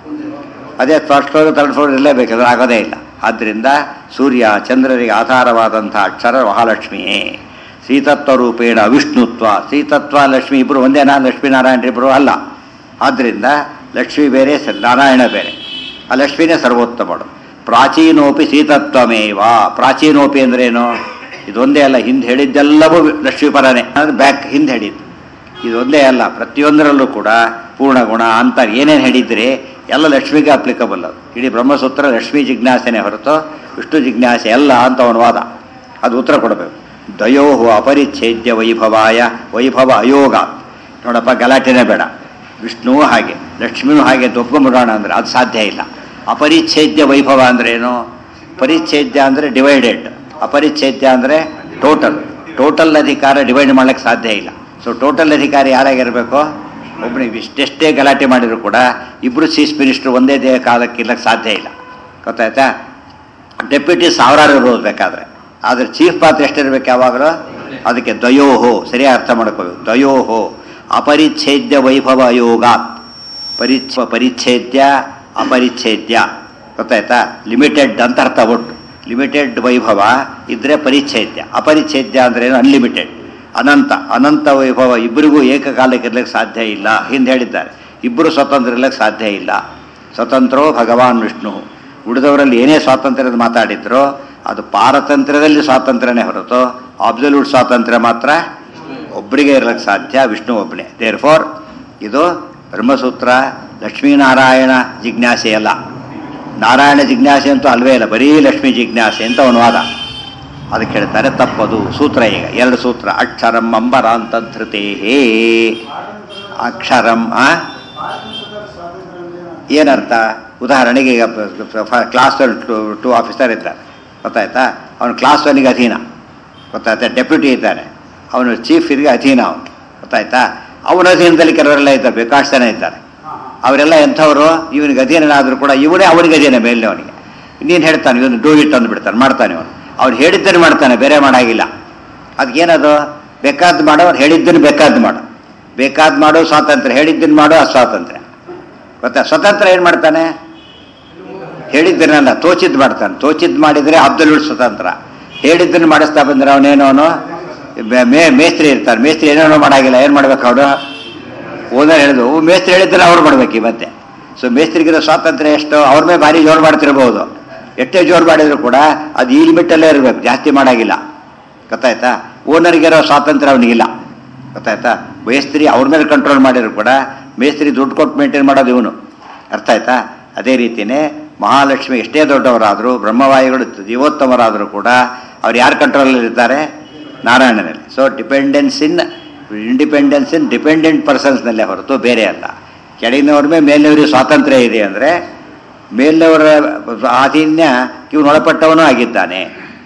ಅದೇ ಫಸ್ಟ್ ಫ್ಲೋರ್ ಥರ್ಡ್ ಫ್ಲೋರ್ ಇರಲೇಬೇಕಾದ್ರೆ ಆಗೋದೇ ಇಲ್ಲ. ಆದ್ದರಿಂದ ಸೂರ್ಯ ಚಂದ್ರರಿಗೆ ಆಧಾರವಾದಂಥ ಅಕ್ಷರ ಮಹಾಲಕ್ಷ್ಮಿಯೇ. ಶ್ರೀತತ್ವ ರೂಪೇಣ ಅವಿಷ್ಣುತ್ವ. ಶ್ರೀತತ್ವ ಲಕ್ಷ್ಮಿ ಇಬ್ಬರು ಒಂದೇನಾ? ಲಕ್ಷ್ಮೀನಾರಾಯಣರಿಬ್ಬರು ಅಲ್ಲ. ಆದ್ದರಿಂದ ಲಕ್ಷ್ಮಿ ಬೇರೆ, ನಾರಾಯಣ ಬೇರೆ. ಆ ಲಕ್ಷ್ಮಿನೇ ಸರ್ವೋತ್ತಮಳು. ಪ್ರಾಚೀನೋಪಿ ಶ್ರೀತತ್ವಮೇವ. ಪ್ರಾಚೀನೋಪಿ ಅಂದ್ರೇನು? ಇದೊಂದೇ ಅಲ್ಲ, ಹಿಂದೆ ಹೇಳಿದ್ದೆಲ್ಲವೂ ಲಕ್ಷ್ಮೀಪರನೇ ಅಂದರೆ ಬ್ಯಾಕ್ ಹಿಂದೆ ಹೇಳಿದ್ದು. ಇದೊಂದೇ ಅಲ್ಲ, ಪ್ರತಿಯೊಂದರಲ್ಲೂ ಕೂಡ ಪೂರ್ಣಗುಣ ಅಂತ ಏನೇನು ಹೇಳಿದ್ರಿ ಎಲ್ಲ ಲಕ್ಷ್ಮಿಗೆ ಅಪ್ಲಿಕಬಲ್ ಅದು. ಇಡೀ ಬ್ರಹ್ಮಸೂತ್ರ ಲಕ್ಷ್ಮೀ ಜಿಜ್ಞಾಸೆನೇ ಹೊರತು ವಿಷ್ಣು ಜಿಜ್ಞಾಸೆ ಅಲ್ಲ ಅಂತ ಅವನ ವಾದ. ಅದು ಉತ್ತರ ಕೊಡಬೇಕು. ದ್ವಯೋ ಅಪರಿಚ್ಛೇದ್ಯ ವೈಭವಾಯ ವೈಭವ ಅಯೋಗ. ನೋಡಪ್ಪ, ಗಲಾಟೆನೇ ಬೇಡ. ವಿಷ್ಣುವು ಹಾಗೆ ಲಕ್ಷ್ಮಿಯೂ ಹಾಗೆ ಅಂತ ಒಪ್ಕೊಂಡ್ಬಿಡೋಣ ಅಂದರೆ ಅದು ಸಾಧ್ಯ ಇಲ್ಲ. ಅಪರಿಚ್ಛೇದ್ಯ ವೈಭವ ಅಂದರೆ ಏನು? ಪರಿಚ್ಛೇದ್ಯ ಅಂದರೆ ಡಿವೈಡೆಡ್, ಅಪರಿಚ್ಛೇದ್ಯ ಅಂದರೆ ಟೋಟಲ್. ಟೋಟಲ್ ಅಧಿಕಾರ ಡಿವೈಡ್ ಮಾಡ್ಲಿಕ್ಕೆ ಸಾಧ್ಯ ಇಲ್ಲ. ಸೊ ಟೋಟಲ್ ಅಧಿಕಾರಿ ಯಾರಾಗಿರಬೇಕು? ಒಬ್ಬನಿಗೆ ಇಷ್ಟೆಷ್ಟೇ ಗಲಾಟೆ ಮಾಡಿದ್ರು ಕೂಡ ಇಬ್ಬರು ಚೀಫ್ ಮಿನಿಸ್ಟರ್ ಒಂದೇ ಕಾಲಕ್ಕೆ ಇರ್ಲಿಕ್ಕೆ ಸಾಧ್ಯ ಇಲ್ಲ. ಗೊತ್ತಾಯ್ತಾ? ಡೆಪ್ಯೂಟಿ ಸಾವಿರಾರು ಇರ್ಬೋದು ಬೇಕಾದರೆ, ಆದರೆ ಚೀಫ್ ಪಾತ್ರ ಎಷ್ಟಿರ್ಬೇಕು ಯಾವಾಗಲೂ? ಅದಕ್ಕೆ ದ್ವಯೋಹೋ ಸರಿಯಾಗಿ ಅರ್ಥ ಮಾಡ್ಕೋಬೇಕು. ದ್ವಯೋಹೋ ಅಪರಿಚ್ಛೇದ್ಯ ವೈಭವ ಯೋಗಾತ್. ಪರಿಚ್ಛೇದ್ಯ ಅಪರಿಚ್ಛೇದ್ಯ ಗೊತ್ತಾಯ್ತಾ? ಲಿಮಿಟೆಡ್ ಅಂತ ಅರ್ಥ. ಒಟ್ಟು ಲಿಮಿಟೆಡ್ ವೈಭವ ಇದ್ರೆ ಪರಿಚ್ಛೇದ್ಯ. ಅಪರಿಚ್ಛೇದ್ಯ ಅಂದ್ರೆ ಏನು? ಅನ್ಲಿಮಿಟೆಡ್, ಅನಂತ. ಅನಂತ ವೈಭವ ಇಬ್ಬರಿಗೂ ಏಕಕಾಲಕ್ಕೆ ಇರ್ಲಿಕ್ಕೆ ಸಾಧ್ಯ ಇಲ್ಲ. ಹಿಂದೆ ಹೇಳಿದ್ದಾರೆ, ಇಬ್ಬರು ಸ್ವತಂತ್ರ ಇರ್ಲಿಕ್ಕೆ ಸಾಧ್ಯ ಇಲ್ಲ. ಸ್ವತಂತ್ರೋ ಭಗವಾನ್ ವಿಷ್ಣು. ಉಳಿದವರಲ್ಲಿ ಏನೇ ಸ್ವಾತಂತ್ರ್ಯದ ಮಾತಾಡಿದ್ರೋ ಅದು ಪಾರತಂತ್ರ್ಯದಲ್ಲಿ ಸ್ವಾತಂತ್ರ್ಯನೇ ಹೊರತು ಅಬ್ಸಲ್ಯೂಟ್ ಸ್ವಾತಂತ್ರ್ಯ ಮಾತ್ರ ಒಬ್ಬರಿಗೆ ಇರಲಿಕ್ಕೆ ಸಾಧ್ಯ, ವಿಷ್ಣು ಒಬ್ಬನೇ. ದೇರ್ಫೋರ್ ಇದು ಬ್ರಹ್ಮಸೂತ್ರ ಲಕ್ಷ್ಮೀನಾರಾಯಣ ಜಿಜ್ಞಾಸೆ ಅಲ್ಲ. ನಾರಾಯಣ ಜಿಜ್ಞಾಸೆ ಅಂತೂ ಅಲ್ವೇ ಇಲ್ಲ, ಬರೀ ಲಕ್ಷ್ಮೀ ಜಿಜ್ಞಾಸೆ ಅಂತ ಅವನ ವಾದ. ಅದಕ್ಕೆ ಹೇಳ್ತಾರೆ ತಪ್ಪದು. ಸೂತ್ರ ಈಗ 2 ಸೂತ್ರ. ಅಕ್ಷರಂ ಅಂಬರಾಂತಧೃತೇ. ಅಕ್ಷರಂ ಏನರ್ಥ? ಉದಾಹರಣೆಗೆ ಈಗ ಕ್ಲಾಸ್ 2 ಆಫೀಸರ್ ಇದ್ದಾರೆ, ಗೊತ್ತಾಯ್ತಾ? ಅವನು ಕ್ಲಾಸ್ 1ಗೆ ಅಧೀನ, ಗೊತ್ತಾಯ್ತಾ? ಡೆಪ್ಯೂಟಿ ಇದ್ದಾನೆ, ಅವನು ಚೀಫ್ ಇದಕ್ಕೆ ಅಧೀನ ಅವನು, ಗೊತ್ತಾಯ್ತಾ? ಅವನ ಅಧೀನದಲ್ಲಿ ಕೆಲವರೆಲ್ಲ ಇದ್ದಾರೆ, ಬೇಕಾಷ್ಟು ಜನ ಇದ್ದಾರೆ. ಅವರೆಲ್ಲ ಎಂಥವರು? ಇವನಿಗೆ ಅಧೀನನಾದರೂ ಕೂಡ ಇವನೇ ಅವನಿಗೆ ಅಧೀನ ಮೇಲೆ. ಅವನಿಗೆ ಇನ್ನೇನು ಹೇಳ್ತಾನೆ, ಇವನು ಡೂ ಇಟ್ ಅಂದ್ಬಿಡ್ತಾನೆ, ಮಾಡ್ತಾನೆ. ಅವ್ನು ಹೇಳಿದ್ದನ್ನು ಮಾಡ್ತಾನೆ, ಬೇರೆ ಮಾಡಾಗಿಲ್ಲ. ಅದಕ್ಕೇನದು? ಬೇಕಾದ್ದು ಮಾಡೋ, ಅವ್ನು ಹೇಳಿದ್ದನ್ನು ಬೇಕಾದ್ದು ಮಾಡು. ಬೇಕಾದ್ದು ಮಾಡೋ ಸ್ವಾತಂತ್ರ್ಯ, ಹೇಳಿದ್ದನ್ನು ಮಾಡೋ ಅಸ್ವಾತಂತ್ರ್ಯ. ಗೊತ್ತಾ? ಸ್ವತಂತ್ರ ಏನು ಮಾಡ್ತಾನೆ? ಹೇಳಿದ್ದನ್ನೆಲ್ಲ ತೋಚಿದ್ದು ಮಾಡ್ತಾನೆ. ತೋಚಿದ್ದು ಮಾಡಿದರೆ ಅಬ್ಸಲ್ಯೂಟ್ ಸ್ವತಂತ್ರ. ಹೇಳಿದ್ದನ್ನು ಮಾಡಿಸ್ತಾ ಬಂದರೆ ಅವನೇನೋನು ಮೇಸ್ತ್ರಿ ಇರ್ತಾನೆ. ಮೇಸ್ತ್ರಿ ಏನೇನೋ ಮಾಡಾಗಿಲ್ಲ, ಏನು ಮಾಡ್ಬೇಕು ಅವನು? ಓನರ್ ಹೇಳಿದ್ರು, ಮೇಸ್ತ್ರಿ ಹೇಳಿದ್ದನ್ನು ಅವ್ರು ಮಾಡ್ಬೇಕು ಮತ್ತೆ. ಸೊ ಮೇಸ್ತ್ರಿಗಿರೋ ಸ್ವಾತಂತ್ರ್ಯ ಎಷ್ಟು? ಅವ್ರ ಮೇಲೆ ಭಾರಿ ಜೋರು ಮಾಡ್ತಿರ್ಬೋದು. ಎಷ್ಟೇ ಜೋರು ಮಾಡಿದ್ರು ಕೂಡ ಅದು ಈ ಲಿಮಿಟಲ್ಲೇ ಇರಬೇಕು, ಜಾಸ್ತಿ ಮಾಡಾಗಿಲ್ಲ. ಗೊತ್ತಾಯ್ತಾ? ಓನರ್ಗಿರೋ ಸ್ವಾತಂತ್ರ್ಯ ಅವನಿಗಿಲ್ಲ. ಗೊತ್ತಾಯ್ತಾ? ಮೇಸ್ತ್ರಿ ಅವ್ರ ಮೇಲೆ ಕಂಟ್ರೋಲ್ ಮಾಡಿದ್ರು ಕೂಡ ಮೇಸ್ತ್ರಿ ದುಡ್ಡು ಕೊಟ್ಟು ಮೇಂಟೈನ್ ಮಾಡೋದು ಇವನು. ಅರ್ಥ ಆಯ್ತಾ? ಅದೇ ರೀತಿಯೇ ಮಹಾಲಕ್ಷ್ಮಿ ಎಷ್ಟೇ ದೊಡ್ಡವರಾದರೂ, ಬ್ರಹ್ಮವಾಯುಗಳು ಜೀವೋತ್ತಮರಾದರೂ ಕೂಡ ಅವ್ರು ಯಾರು ಕಂಟ್ರೋಲಲ್ಲಿರ್ತಾರೆ? ನಾರಾಯಣನಲ್ಲಿ. ಸೊ ಇಂಡಿಪೆಂಡೆನ್ಸ್ ಇನ್ ಡಿಪೆಂಡೆಂಟ್ ಪರ್ಸನ್ಸ್ನಲ್ಲೇ ಹೊರತು ಬೇರೆ ಅಲ್ಲ. ಕೆಳಗಿನವ್ರ ಮೇಲೆ ಮೇಲಿನವರಿಗೆ ಸ್ವಾತಂತ್ರ್ಯ ಇದೆ ಅಂದರೆ ಮೇಲಿನವರ ಆಧೀನ್ಯ ಇವನು ಒಳಪಟ್ಟವನೂ ಆಗಿದ್ದಾನೆ.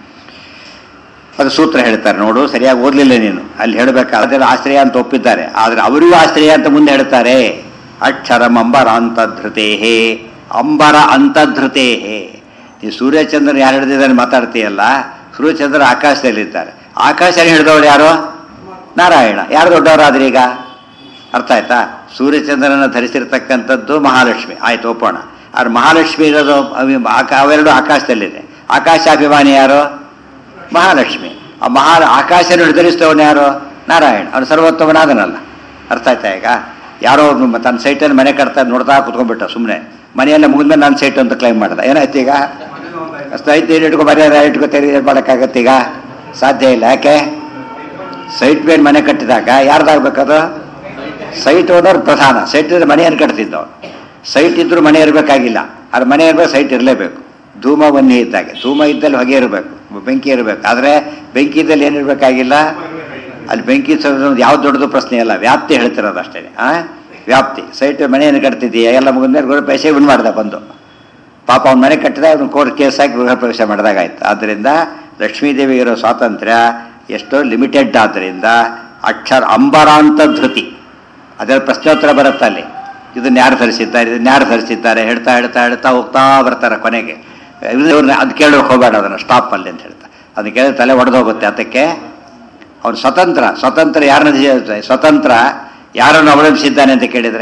ಅದು ಸೂತ್ರ ಹೇಳ್ತಾರೆ ನೋಡು. ಸರಿಯಾಗಿ ಓದಲಿಲ್ಲ ನೀನು, ಅಲ್ಲಿ ಹೇಳಬೇಕಾದ್ರೆ ಆಶ್ರಯ ಅಂತ ಒಪ್ಪಿದ್ದಾರೆ, ಆದರೆ ಅವರಿಗೂ ಆಶ್ರಯ ಅಂತ ಮುಂದೆ ಹೇಳ್ತಾರೆ. ಅಕ್ಷರಂ ಅಂಬರಾಂತಧೃತೇಹೇ. ಅಂಬರ ಅಂತಧೃತೇಹೇ. ಈ ಸೂರ್ಯಚಂದ್ರ ಯಾರು ಹಿಡಿದಿದ್ದಾರೆ ಮಾತಾಡ್ತೀಯಲ್ಲ, ಸೂರ್ಯಚಂದ್ರ ಆಕಾಶದಲ್ಲಿದ್ದಾರೆ. ಆಕಾಶದಲ್ಲಿ ಹಿಡಿದವ್ರು ಯಾರು? ನಾರಾಯಣ. ಯಾರು ದೊಡ್ಡವರಾದ್ರೆ ಈಗ? ಅರ್ಥ ಆಯ್ತಾ? ಸೂರ್ಯಚಂದ್ರನ ಧರಿಸಿರ್ತಕ್ಕಂಥದ್ದು ಮಹಾಲಕ್ಷ್ಮಿ, ಆಯ್ತು ಒಪ್ಪೋಣ. ಆದ್ರೆ ಮಹಾಲಕ್ಷ್ಮಿ ಇರೋದು ಅವೆರಡು ಆಕಾಶದಲ್ಲಿದೆ. ಆಕಾಶಾಭಿಮಾನಿ ಯಾರು? ಮಹಾಲಕ್ಷ್ಮಿ. ಆ ಆಕಾಶನ ಧರಿಸ್ತವನು ಯಾರು? ನಾರಾಯಣ. ಅವನು ಸರ್ವೋತ್ತಮನಾದನಲ್ಲ. ಅರ್ಥ ಆಯ್ತಾ? ಈಗ ಯಾರೋ ತನ್ನ ಸೈಟನ್ನು ಮನೆ ಕಟ್ತಾ ನೋಡ್ತಾ ಕುತ್ಕೊಂಡ್ಬಿಟ್ಟ ಸುಮ್ಮನೆ. ಮನೆಯೆಲ್ಲ ಮುಗಿದ್ಮೇಲೆ ನನ್ನ ಸೈಟ್ ಅಂತ ಕ್ಲೈಮ್ ಮಾಡ್ದ. ಏನಾಯ್ತು ಈಗ? ಸೈಟ್ ಇಟ್ಕೊ ಮರ್ಯಾದ ಇಟ್ಕೋತೀರಿ, ಏನು ಮಾಡೋಕ್ಕಾಗತ್ತೆ ಈಗ? ಸಾಧ್ಯ ಇಲ್ಲ. ಯಾಕೆ? ಸೈಟ್ ಮೇಲೆ ಮನೆ ಕಟ್ಟಿದಾಗ ಯಾರ್ದಾಗಬೇಕದು? ಸೈಟ್ ಓನರ್ ಪ್ರಧಾನ. ಸೈಟ್ ಇದ್ರೆ ಮನೆಯನ್ನು ಕಟ್ತಿದ್ದವನು. ಸೈಟ್ ಇದ್ರೂ ಮನೆ ಇರಬೇಕಾಗಿಲ್ಲ, ಆದ್ರೆ ಮನೆ ಇರಬೇಕು, ಸೈಟ್ ಇರಲೇಬೇಕು. ಧೂಮ ಬನ್ನಿ ಇದ್ದಾಗೆ, ಧೂಮ ಇದ್ದಲ್ಲಿ ಹೊಗೆ ಇರಬೇಕು, ಬೆಂಕಿ ಇರಬೇಕು. ಆದರೆ ಬೆಂಕಿ ಇದ್ದಲ್ಲಿ ಏನಿರಬೇಕಾಗಿಲ್ಲ, ಅಲ್ಲಿ ಬೆಂಕಿ ಯಾವ್ದು ದೊಡ್ಡದು ಪ್ರಶ್ನೆ ಅಲ್ಲ, ವ್ಯಾಪ್ತಿ ಹೇಳ್ತಿರೋದು ಅಷ್ಟೇ. ವ್ಯಾಪ್ತಿ. ಸೈಟ್ ಮನೆಯನ್ನು ಕಟ್ತಿದ್ದೀಯ, ಎಲ್ಲ ಮುಗಿದ್ಮೇಲೆ ಗೃಹ ಪ್ರವೇಶ ಇವನು ಮಾಡ್ದ ಬಂದು. ಪಾಪ ಅವ್ನ ಮನೆ ಕಟ್ಟಿದಾಗ ಅವ್ನು ಕೋರ್ಟ್ ಕೇಸ್ ಹಾಕಿ ಗೃಹ ಪ್ರವೇಶ ಮಾಡಿದಾಗ ಆಯ್ತು. ಆದ್ದರಿಂದ ಲಕ್ಷ್ಮೀದೇವಿಗೆ ಇರೋ ಸ್ವಾತಂತ್ರ್ಯ ಎಷ್ಟೋ ಲಿಮಿಟೆಡ್. ಆದ್ದರಿಂದ ಅಕ್ಷರ ಅಂಬರಾಂತ ಧೃತಿ, ಅದರ ಪ್ರಶ್ನೋತ್ತರ ಬರುತ್ತೆ ಅಲ್ಲಿ. ಇದನ್ನು ಯಾರು ಧರಿಸಿದ್ದಾರೆ, ಇದನ್ನು ಯಾರು ಧರಿಸಿದ್ದಾರೆ ಹೇಳ್ತಾ ಹೇಳ್ತಾ ಹೇಳ್ತಾ ಹೋಗ್ತಾ ಬರ್ತಾರೆ. ಕೊನೆಗೆ ಇವ್ರನ್ನ ಅದು ಕೇಳೋಕೆ ಹೋಗಬೇಡ, ಅದನ್ನು ಸ್ಟಾಪ್ ಅಲ್ಲಿ ಅಂತ ಹೇಳ್ತಾರೆ. ಅದನ್ನು ಕೇಳಿದ್ರೆ ತಲೆ ಒಡೆದೋಗುತ್ತೆ. ಅದಕ್ಕೆ ಅವನು ಸ್ವತಂತ್ರ ಯಾರನ್ನ ಸ್ವತಂತ್ರ ಯಾರನ್ನು ಅವಲಂಬಿಸಿದ್ದಾನೆ ಅಂತ ಕೇಳಿದರೆ,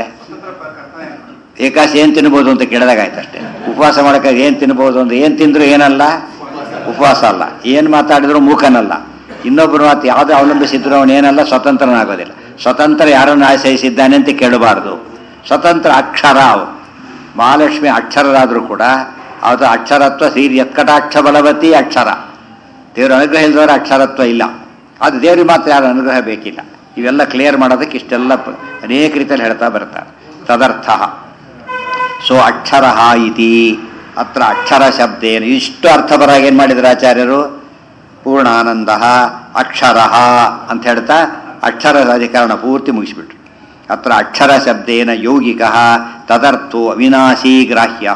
ಏಕಾಶಿ ಏನು ತಿನ್ಬೋದು ಅಂತ ಕೇಳಿದಾಗ ಆಯ್ತು ಅಷ್ಟೇ. ಉಪವಾಸ ಮಾಡೋಕೆ ಏನು ತಿನ್ಬೋದು ಅಂತ, ಏನು ತಿಂದರೂ ಏನಲ್ಲ ಉಪವಾಸ ಅಲ್ಲ, ಏನು ಮಾತಾಡಿದ್ರು ಮೂಕನಲ್ಲ. ಇನ್ನೊಬ್ಬರು ಮಾತು ಯಾವುದೇ ಅವಲಂಬಿಸಿದ್ರು ಅವನೇನಲ್ಲ, ಸ್ವತಂತ್ರನಾಗೋದಿಲ್ಲ. ಸ್ವತಂತ್ರ ಯಾರನ್ನು ಆಶ್ರಯಿಸಿದ್ದಾನೆ ಅಂತ ಕೇಳಬಾರ್ದು. ಸ್ವತಂತ್ರ ಅಕ್ಷರ. ಅವರು ಮಹಾಲಕ್ಷ್ಮಿ ಅಕ್ಷರರಾದರೂ ಕೂಡ ಅದು ಅಕ್ಷರತ್ವ ಯತ್ಕಟಾಕ್ಷ ಬಲವತಿ ಅಕ್ಷರ. ದೇವರ ಅನುಗ್ರಹ ಇಲ್ಲದವರ ಅಕ್ಷರತ್ವ ಇಲ್ಲ. ಅದು ದೇವ್ರಿಗೆ ಮಾತ್ರ ಯಾರು ಅನುಗ್ರಹ ಬೇಕಿಲ್ಲ. ಇವೆಲ್ಲ ಕ್ಲಿಯರ್ ಮಾಡೋದಕ್ಕೆ ಇಷ್ಟೆಲ್ಲ ಅನೇಕ ರೀತಿಯಲ್ಲಿ ಹೇಳ್ತಾ ಬರ್ತಾರೆ. ತದರ್ಥ ಸೊ ಅಕ್ಷರ ಇತಿ ಅತ್ರ ಅಕ್ಷರ ಶಬ್ದೇನ ಇಷ್ಟು ಅರ್ಥಪರಾಗಿ ಏನು ಮಾಡಿದ್ರು ಆಚಾರ್ಯರು ಪೂರ್ಣಾನಂದ ಅಕ್ಷರ ಅಂತ ಹೇಳ್ತಾ ಅಕ್ಷರ ಅಧಿಕರಣ ಪೂರ್ತಿ ಮುಗಿಸ್ಬಿಟ್ರು. ಅತ್ರ ಅಕ್ಷರ ಶಬ್ದೇನ ಯೌಗಿಕ ತದರ್ಥೋ ಅವಿನಾಶಿ ಗ್ರಾಹ್ಯ.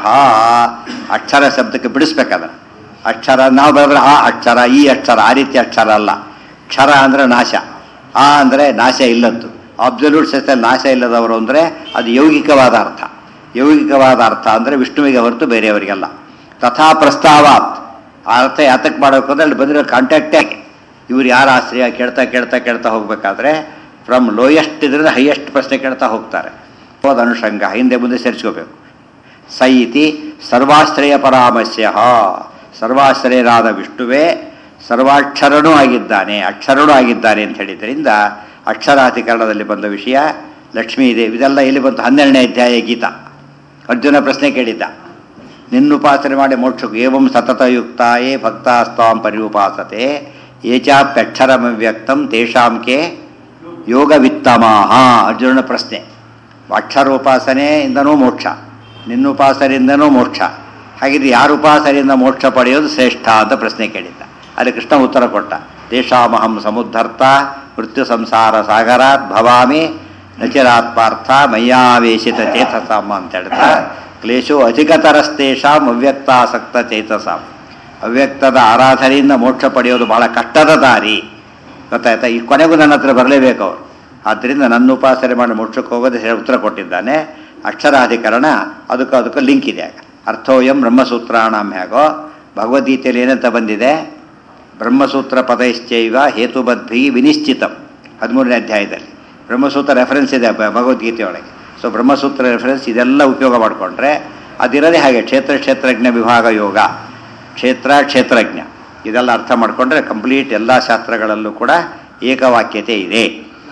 ಅಕ್ಷರ ಶಬ್ದಕ್ಕೆ ಬಿಡಿಸ್ಬೇಕಾದ್ರೆ ಅಕ್ಷರ ನಾವು ಬರೆದ್ರೆ ಆ ಅಕ್ಷರ ಈ ಅಕ್ಷರ ಆ ರೀತಿ ಅಕ್ಷರ ಅಲ್ಲ. ಕ್ಷರ ಅಂದರೆ ನಾಶ, ಆ ಅಂದರೆ ನಾಶ ಇಲ್ಲದ್ದು. ಅಬ್ಸಲ್ಯೂಟ್ ಸೆನ್ಸಲ್ಲಿ ನಾಶ ಇಲ್ಲದವರು ಅಂದರೆ ಅದು ಯೌಗಿಕವಾದ ಅರ್ಥ. ಯೌಗಿಕವಾದ ಅರ್ಥ ಅಂದರೆ ವಿಷ್ಣುವಿಗೆ ಹೊರತು ಬೇರೆಯವರಿಗೆಲ್ಲ. ತಥಾ ಪ್ರಸ್ತಾವಾತ್ ಆ ಅರ್ಥ ಯಾತಕ್ಕೆ ಮಾಡಬೇಕು ಅಂದರೆ ಅಲ್ಲಿ ಬಂದಿರೋ ಕಾಂಟ್ಯಾಕ್ಟೇ ಹಾಕಿ ಇವ್ರು ಯಾರ ಆಶ್ರಯ ಕೇಳ್ತಾ ಕೇಳ್ತಾ ಕೇಳ್ತಾ ಹೋಗಬೇಕಾದ್ರೆ ಫ್ರಮ್ ಲೋಯೆಸ್ಟ್ ಇದರಿಂದ ಹೈಯೆಸ್ಟ್ ಪ್ರಶ್ನೆ ಕೇಳ್ತಾ ಹೋಗ್ತಾರೆ. ಹೋದ ಅನುಷಂಗ ಹಿಂದೆ ಮುಂದೆ ಸೇರಿಸ್ಕೋಬೇಕು. ಸ ಇತಿ ಸರ್ವಾಶ್ರಯ ಪರಾಮಸ್ಯ. ಸರ್ವಾಶ್ರಯರಾದ ವಿಷ್ಣುವೇ ಸರ್ವಾಕ್ಷರನೂ ಆಗಿದ್ದಾನೆ, ಅಕ್ಷರನೂ ಆಗಿದ್ದಾನೆ ಅಂತ ಹೇಳಿದ್ರಿಂದ ಅಕ್ಷರಾಧಿಕರಣದಲ್ಲಿ ಬಂದ ವಿಷಯ ಲಕ್ಷ್ಮೀದೇವಿ ಇದೆಲ್ಲ ಎಲ್ಲಿ ಬಂತು? 12ನೇ ಅಧ್ಯಾಯ ಗೀತಾ. ಅರ್ಜುನ ಪ್ರಶ್ನೆ ಕೇಳಿದ್ದ, ನಿನ್ನುಪಾಸನೆ ಮಾಡಿ ಮೋಕ್ಷಕ್ಕೆ ಏವಂ ಸತತಯುಕ್ತಾಯೇ ಭಕ್ತಾಸ್ತಾಂ ಪರಿಉಪಾಸತೆ ಏಚಾಪ್ಯಕ್ಷರಮವ್ಯಕ್ತಂ ತೇಷಾಂಕೆ ಯೋಗವಿತ್ತಮಾಹ. ಅರ್ಜುನನ ಪ್ರಶ್ನೆ. ಅಕ್ಷರೋಪಾಸನೆಯಿಂದನೂ ಮೋಕ್ಷ, ನಿನ್ನುಪಾಸನೆಯಿಂದನೂ ಮೋಕ್ಷ, ಹಾಗಿದ್ರೆ ಯಾರ ಉಪಾಸನೆಯಿಂದ ಮೋಕ್ಷ ಪಡೆಯೋದು ಶ್ರೇಷ್ಠ ಅಂತ ಪ್ರಶ್ನೆ ಕೇಳಿದ್ದ. ಅಲ್ಲಿ ಕೃಷ್ಣ ಉತ್ತರ ಕೊಟ್ಟ, ತೇಷಾಮಹಂ ಸಮುದ್ಧರ್ತ ಮೃತ್ಯು ಸಂಸಾರ ಸಾಗರಾತ್ ಭವಾಮಿ ನಚಿರಾತ್ಪಾರ್ಥ ಮಯ್ಯಾವೇಶಿತ ಚೇತಸಾಮ ಅಂತ ಹೇಳ್ತಾ ಕ್ಲೇಶೋ ಅಧಿಕತರಸ್ತೇಷಾಂ ಅವ್ಯಕ್ತಾಸಕ್ತ ಚೇತಸಾಂ. ಅವ್ಯಕ್ತದ ಆರಾಧನೆಯಿಂದ ಮೋಕ್ಷ ಪಡೆಯೋದು ಬಹಳ ಕಷ್ಟದ ದಾರಿ, ಗೊತ್ತಾಯ್ತಾ? ಈ ಕೊನೆಗೂ ನನ್ನ ಹತ್ರ ಬರಲೇಬೇಕು ಅವರು. ಆದ್ದರಿಂದ ನನ್ನ ಉಪಾಸನೆ ಮಾಡಿ ಮೋಕ್ಷಕ್ಕೆ ಹೋಗೋದು ಉತ್ತರ ಕೊಟ್ಟಿದ್ದಾನೆ. ಅಕ್ಷರಾಧಿಕರಣ ಅದಕ್ಕೂ ಲಿಂಕ್ ಇದೆ. ಅರ್ಥೋಯಂ ಬ್ರಹ್ಮಸೂತ್ರಾಣಂ ಹೇಗೋ ಭಗವದ್ಗೀತೆಯಲ್ಲಿ ಏನಂತ ಬಂದಿದೆ? ಬ್ರಹ್ಮಸೂತ್ರ ಪದೈಶ್ಚೈವ ಹೇತುಬದ್ಧಿ ವಿನಿಶ್ಚಿತಂ 13ನೇ ಅಧ್ಯಾಯದಲ್ಲಿ ಬ್ರಹ್ಮಸೂತ್ರ ರೆಫರೆನ್ಸ್ ಇದೆ ಭಗವದ್ಗೀತೆಯೊಳಗೆ. ಸೊ ಬ್ರಹ್ಮಸೂತ್ರ ರೆಫರೆನ್ಸ್ ಇದೆಲ್ಲ ಉಪಯೋಗ ಮಾಡಿಕೊಂಡ್ರೆ ಅದಿರೋದೇ ಹಾಗೆ ಕ್ಷೇತ್ರಜ್ಞ ವಿಭಾಗ ಯೋಗ, ಕ್ಷೇತ್ರಜ್ಞ ಇದೆಲ್ಲ ಅರ್ಥ ಮಾಡಿಕೊಂಡ್ರೆ ಕಂಪ್ಲೀಟ್ ಎಲ್ಲ ಶಾಸ್ತ್ರಗಳಲ್ಲೂ ಕೂಡ ಏಕವಾಕ್ಯತೆ ಇದೆ.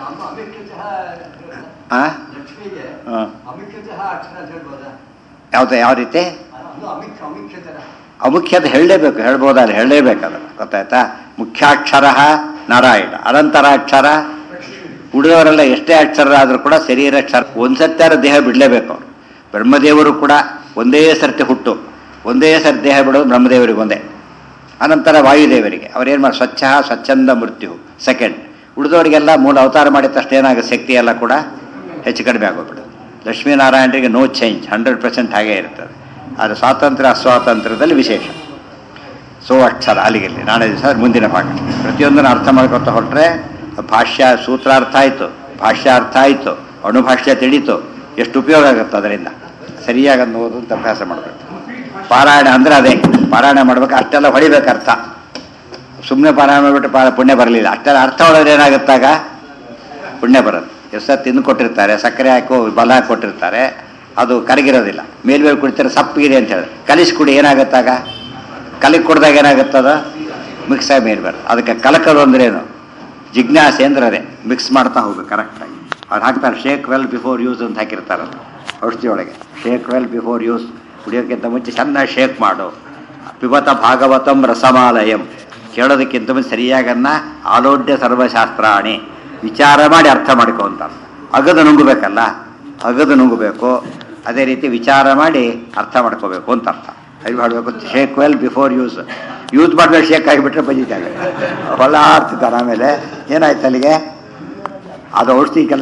ಯಾವ ರೀತಿ ಅಮುಖ್ಯತೆ ಹೇಳಲೇಬೇಕಲ್ಲ, ಗೊತ್ತಾಯ್ತಾ? ಮುಖ್ಯಾಕ್ಷರ ನಾರಾಯಣ, ಅನಂತರಾಕ್ಷರ ಉಳಿದವರೆಲ್ಲ ಎಷ್ಟೇ ಅಕ್ಷರ ಆದರೂ ಕೂಡ ಶರೀರಾಕ್ಷರ ಒಂದ್ಸತ್ಯಾರ ದೇಹ ಬಿಡಲೇಬೇಕು ಅವರು. ಬ್ರಹ್ಮದೇವರು ಕೂಡ ಒಂದೇ ಸರ್ತಿ ಹುಟ್ಟು ಒಂದೇ ಸರ್ತಿ ದೇಹ ಬಿಡೋದು ಬ್ರಹ್ಮದೇವರಿಗೆ ಒಂದೇ. ಅನಂತರ ವಾಯುದೇವರಿಗೆ ಅವ್ರೇನು ಮಾಡಿ ಸ್ವಚ್ಛಂದ ಮೃತ್ಯು ಸೆಕೆಂಡ್. ಉಳಿದವರಿಗೆಲ್ಲ ಮೂಲ ಅವತಾರ ಮಾಡಿದ ತಕ್ಷಣ ಏನಾಗುತ್ತೆ, ಶಕ್ತಿ ಎಲ್ಲ ಕೂಡ ಹೆಚ್ಚು ಕಡಿಮೆ ಆಗೋಗ್ಬಿಡೋದು. ಲಕ್ಷ್ಮೀನಾರಾಯಣರಿಗೆ ನೋ ಚೇಂಜ್, 100% ಹಾಗೇ ಇರ್ತದೆ. ಆದರೆ ಸ್ವಾತಂತ್ರ್ಯ ಅಸ್ವಾತಂತ್ರ್ಯದಲ್ಲಿ ವಿಶೇಷ. ಸೊ ಅಕ್ಷರ ಅಲ್ಲಿಗೆ ನಾಳೆ ದಿವಸ ಮುಂದಿನ ಭಾಗ ಪ್ರತಿಯೊಂದನ್ನು ಅರ್ಥ ಮಾಡ್ಕೊತಾ ಹೊರಟ್ರೆ ಭಾಷ್ಯ ಸೂತ್ರ ಅರ್ಥ ಆಯಿತು, ಭಾಷ್ಯ ಅರ್ಥ ಆಯಿತು, ಅಣುಭಾಷ್ಯ ತಿಳಿತು, ಎಷ್ಟು ಉಪಯೋಗ ಆಗುತ್ತೆ. ಅದರಿಂದ ಸರಿಯಾಗಿ ಅದನ್ನು ಓದೋದು ಅಭ್ಯಾಸ ಮಾಡಬೇಕು. ಪಾರಾಯಣ ಅಂದರೆ ಅದೇ ಪಾರಾಯಣ ಮಾಡ್ಬೇಕು, ಅಷ್ಟೆಲ್ಲ ಹೊಡಿಬೇಕು ಅರ್ಥ. ಸುಮ್ಮನೆ ಪಾರಾಯಣ ಮಾಡಿಬಿಟ್ಟು ಪುಣ್ಯ ಬರಲಿಲ್ಲ, ಅಷ್ಟೆಲ್ಲ ಅರ್ಥ ಹೊಡೆದ್ರೆ ಏನಾಗುತ್ತಾಗ ಪುಣ್ಯ ಬರುತ್ತೆ. ಎಷ್ಟು ತಿಂದು ಕೊಟ್ಟಿರ್ತಾರೆ, ಸಕ್ಕರೆ ಹಾಕಿ ಬಲ ಹಾಕಿ ಕೊಟ್ಟಿರ್ತಾರೆ, ಅದು ಕರಗಿರೋದಿಲ್ಲ. ಮೇಲ್ಮೇಲೆ ಕುಡಿತಾರೆ ಸಪ್ಪಿಗಿದೆ ಅಂತ ಹೇಳಿ ಕಲಿಸಿ ಕುಡಿ, ಏನಾಗುತ್ತಾಗ ಕಲಿಗೆ ಕುಡ್ದಾಗ ಏನಾಗುತ್ತದ ಮಿಕ್ಸ್ ಆಗಿ ಮೇಲೆ ಬರುತ್ತೆ. ಅದಕ್ಕೆ ಕಲಕಲು ಅಂದ್ರೆ ಏನು? ಜಿಜ್ಞಾಸೆ ಅಂದ್ರೆ ಅದೇ ಮಿಕ್ಸ್ ಮಾಡ್ತಾ ಹೋಗ್ಬೇಕು ಕರೆಕ್ಟಾಗಿ. ಅವ್ರು ಹಾಕ್ತಾರೆ ಶೇಕ್ ವೆಲ್ ಬಿಫೋರ್ ಯೂಸ್ ಅಂತ ಹಾಕಿರ್ತಾರಲ್ಲ ಔಷಧಿ ಒಳಗೆ. ಶೇಕ್ ವೆಲ್ ಬಿಫೋರ್ ಯೂಸ್, ಕುಡಿಯೋಕ್ಕಿಂತ ಮುಂಚೆ ಚೆನ್ನಾಗಿ ಶೇಕ್ ಮಾಡು. ಪಿಬತ ಭಾಗವತಂ ರಸಮಾಲಯಂ, ಕೇಳೋದಕ್ಕಿಂತ ಮುಂಚೆ ಸರಿಯಾಗನ್ನ ಆಲೋಡ್ಯ ಸರ್ವಶಾಸ್ತ್ರಾಣಿ ವಿಚಾರ ಮಾಡಿ ಅರ್ಥ ಮಾಡಿಕೊ ಅಂತ. ಅಗದು ನುಂಗಬೇಕಲ್ಲ, ಅಗದು ನುಂಗಬೇಕು. ಅದೇ ರೀತಿ ವಿಚಾರ ಮಾಡಿ ಅರ್ಥ ಮಾಡ್ಕೋಬೇಕು ಅಂತ ಅರ್ಥ. ಅದು ಮಾಡಬೇಕು. ಶೇಕ್ ವೆಲ್ ಬಿಫೋರ್ ಯೂಸ್ ಮಾಡಬೇಕು. ಶೇಕ್ ಆಗಿಬಿಟ್ರೆ ಬಜಿತಾಗ ಹೊಲ ಆಡ್ತಿದ್ದಾರೆ. ಆಮೇಲೆ ಏನಾಯ್ತು ಅಲ್ಲಿಗೆ ಅದು ಔಷಧಿ ಕೆಲಸ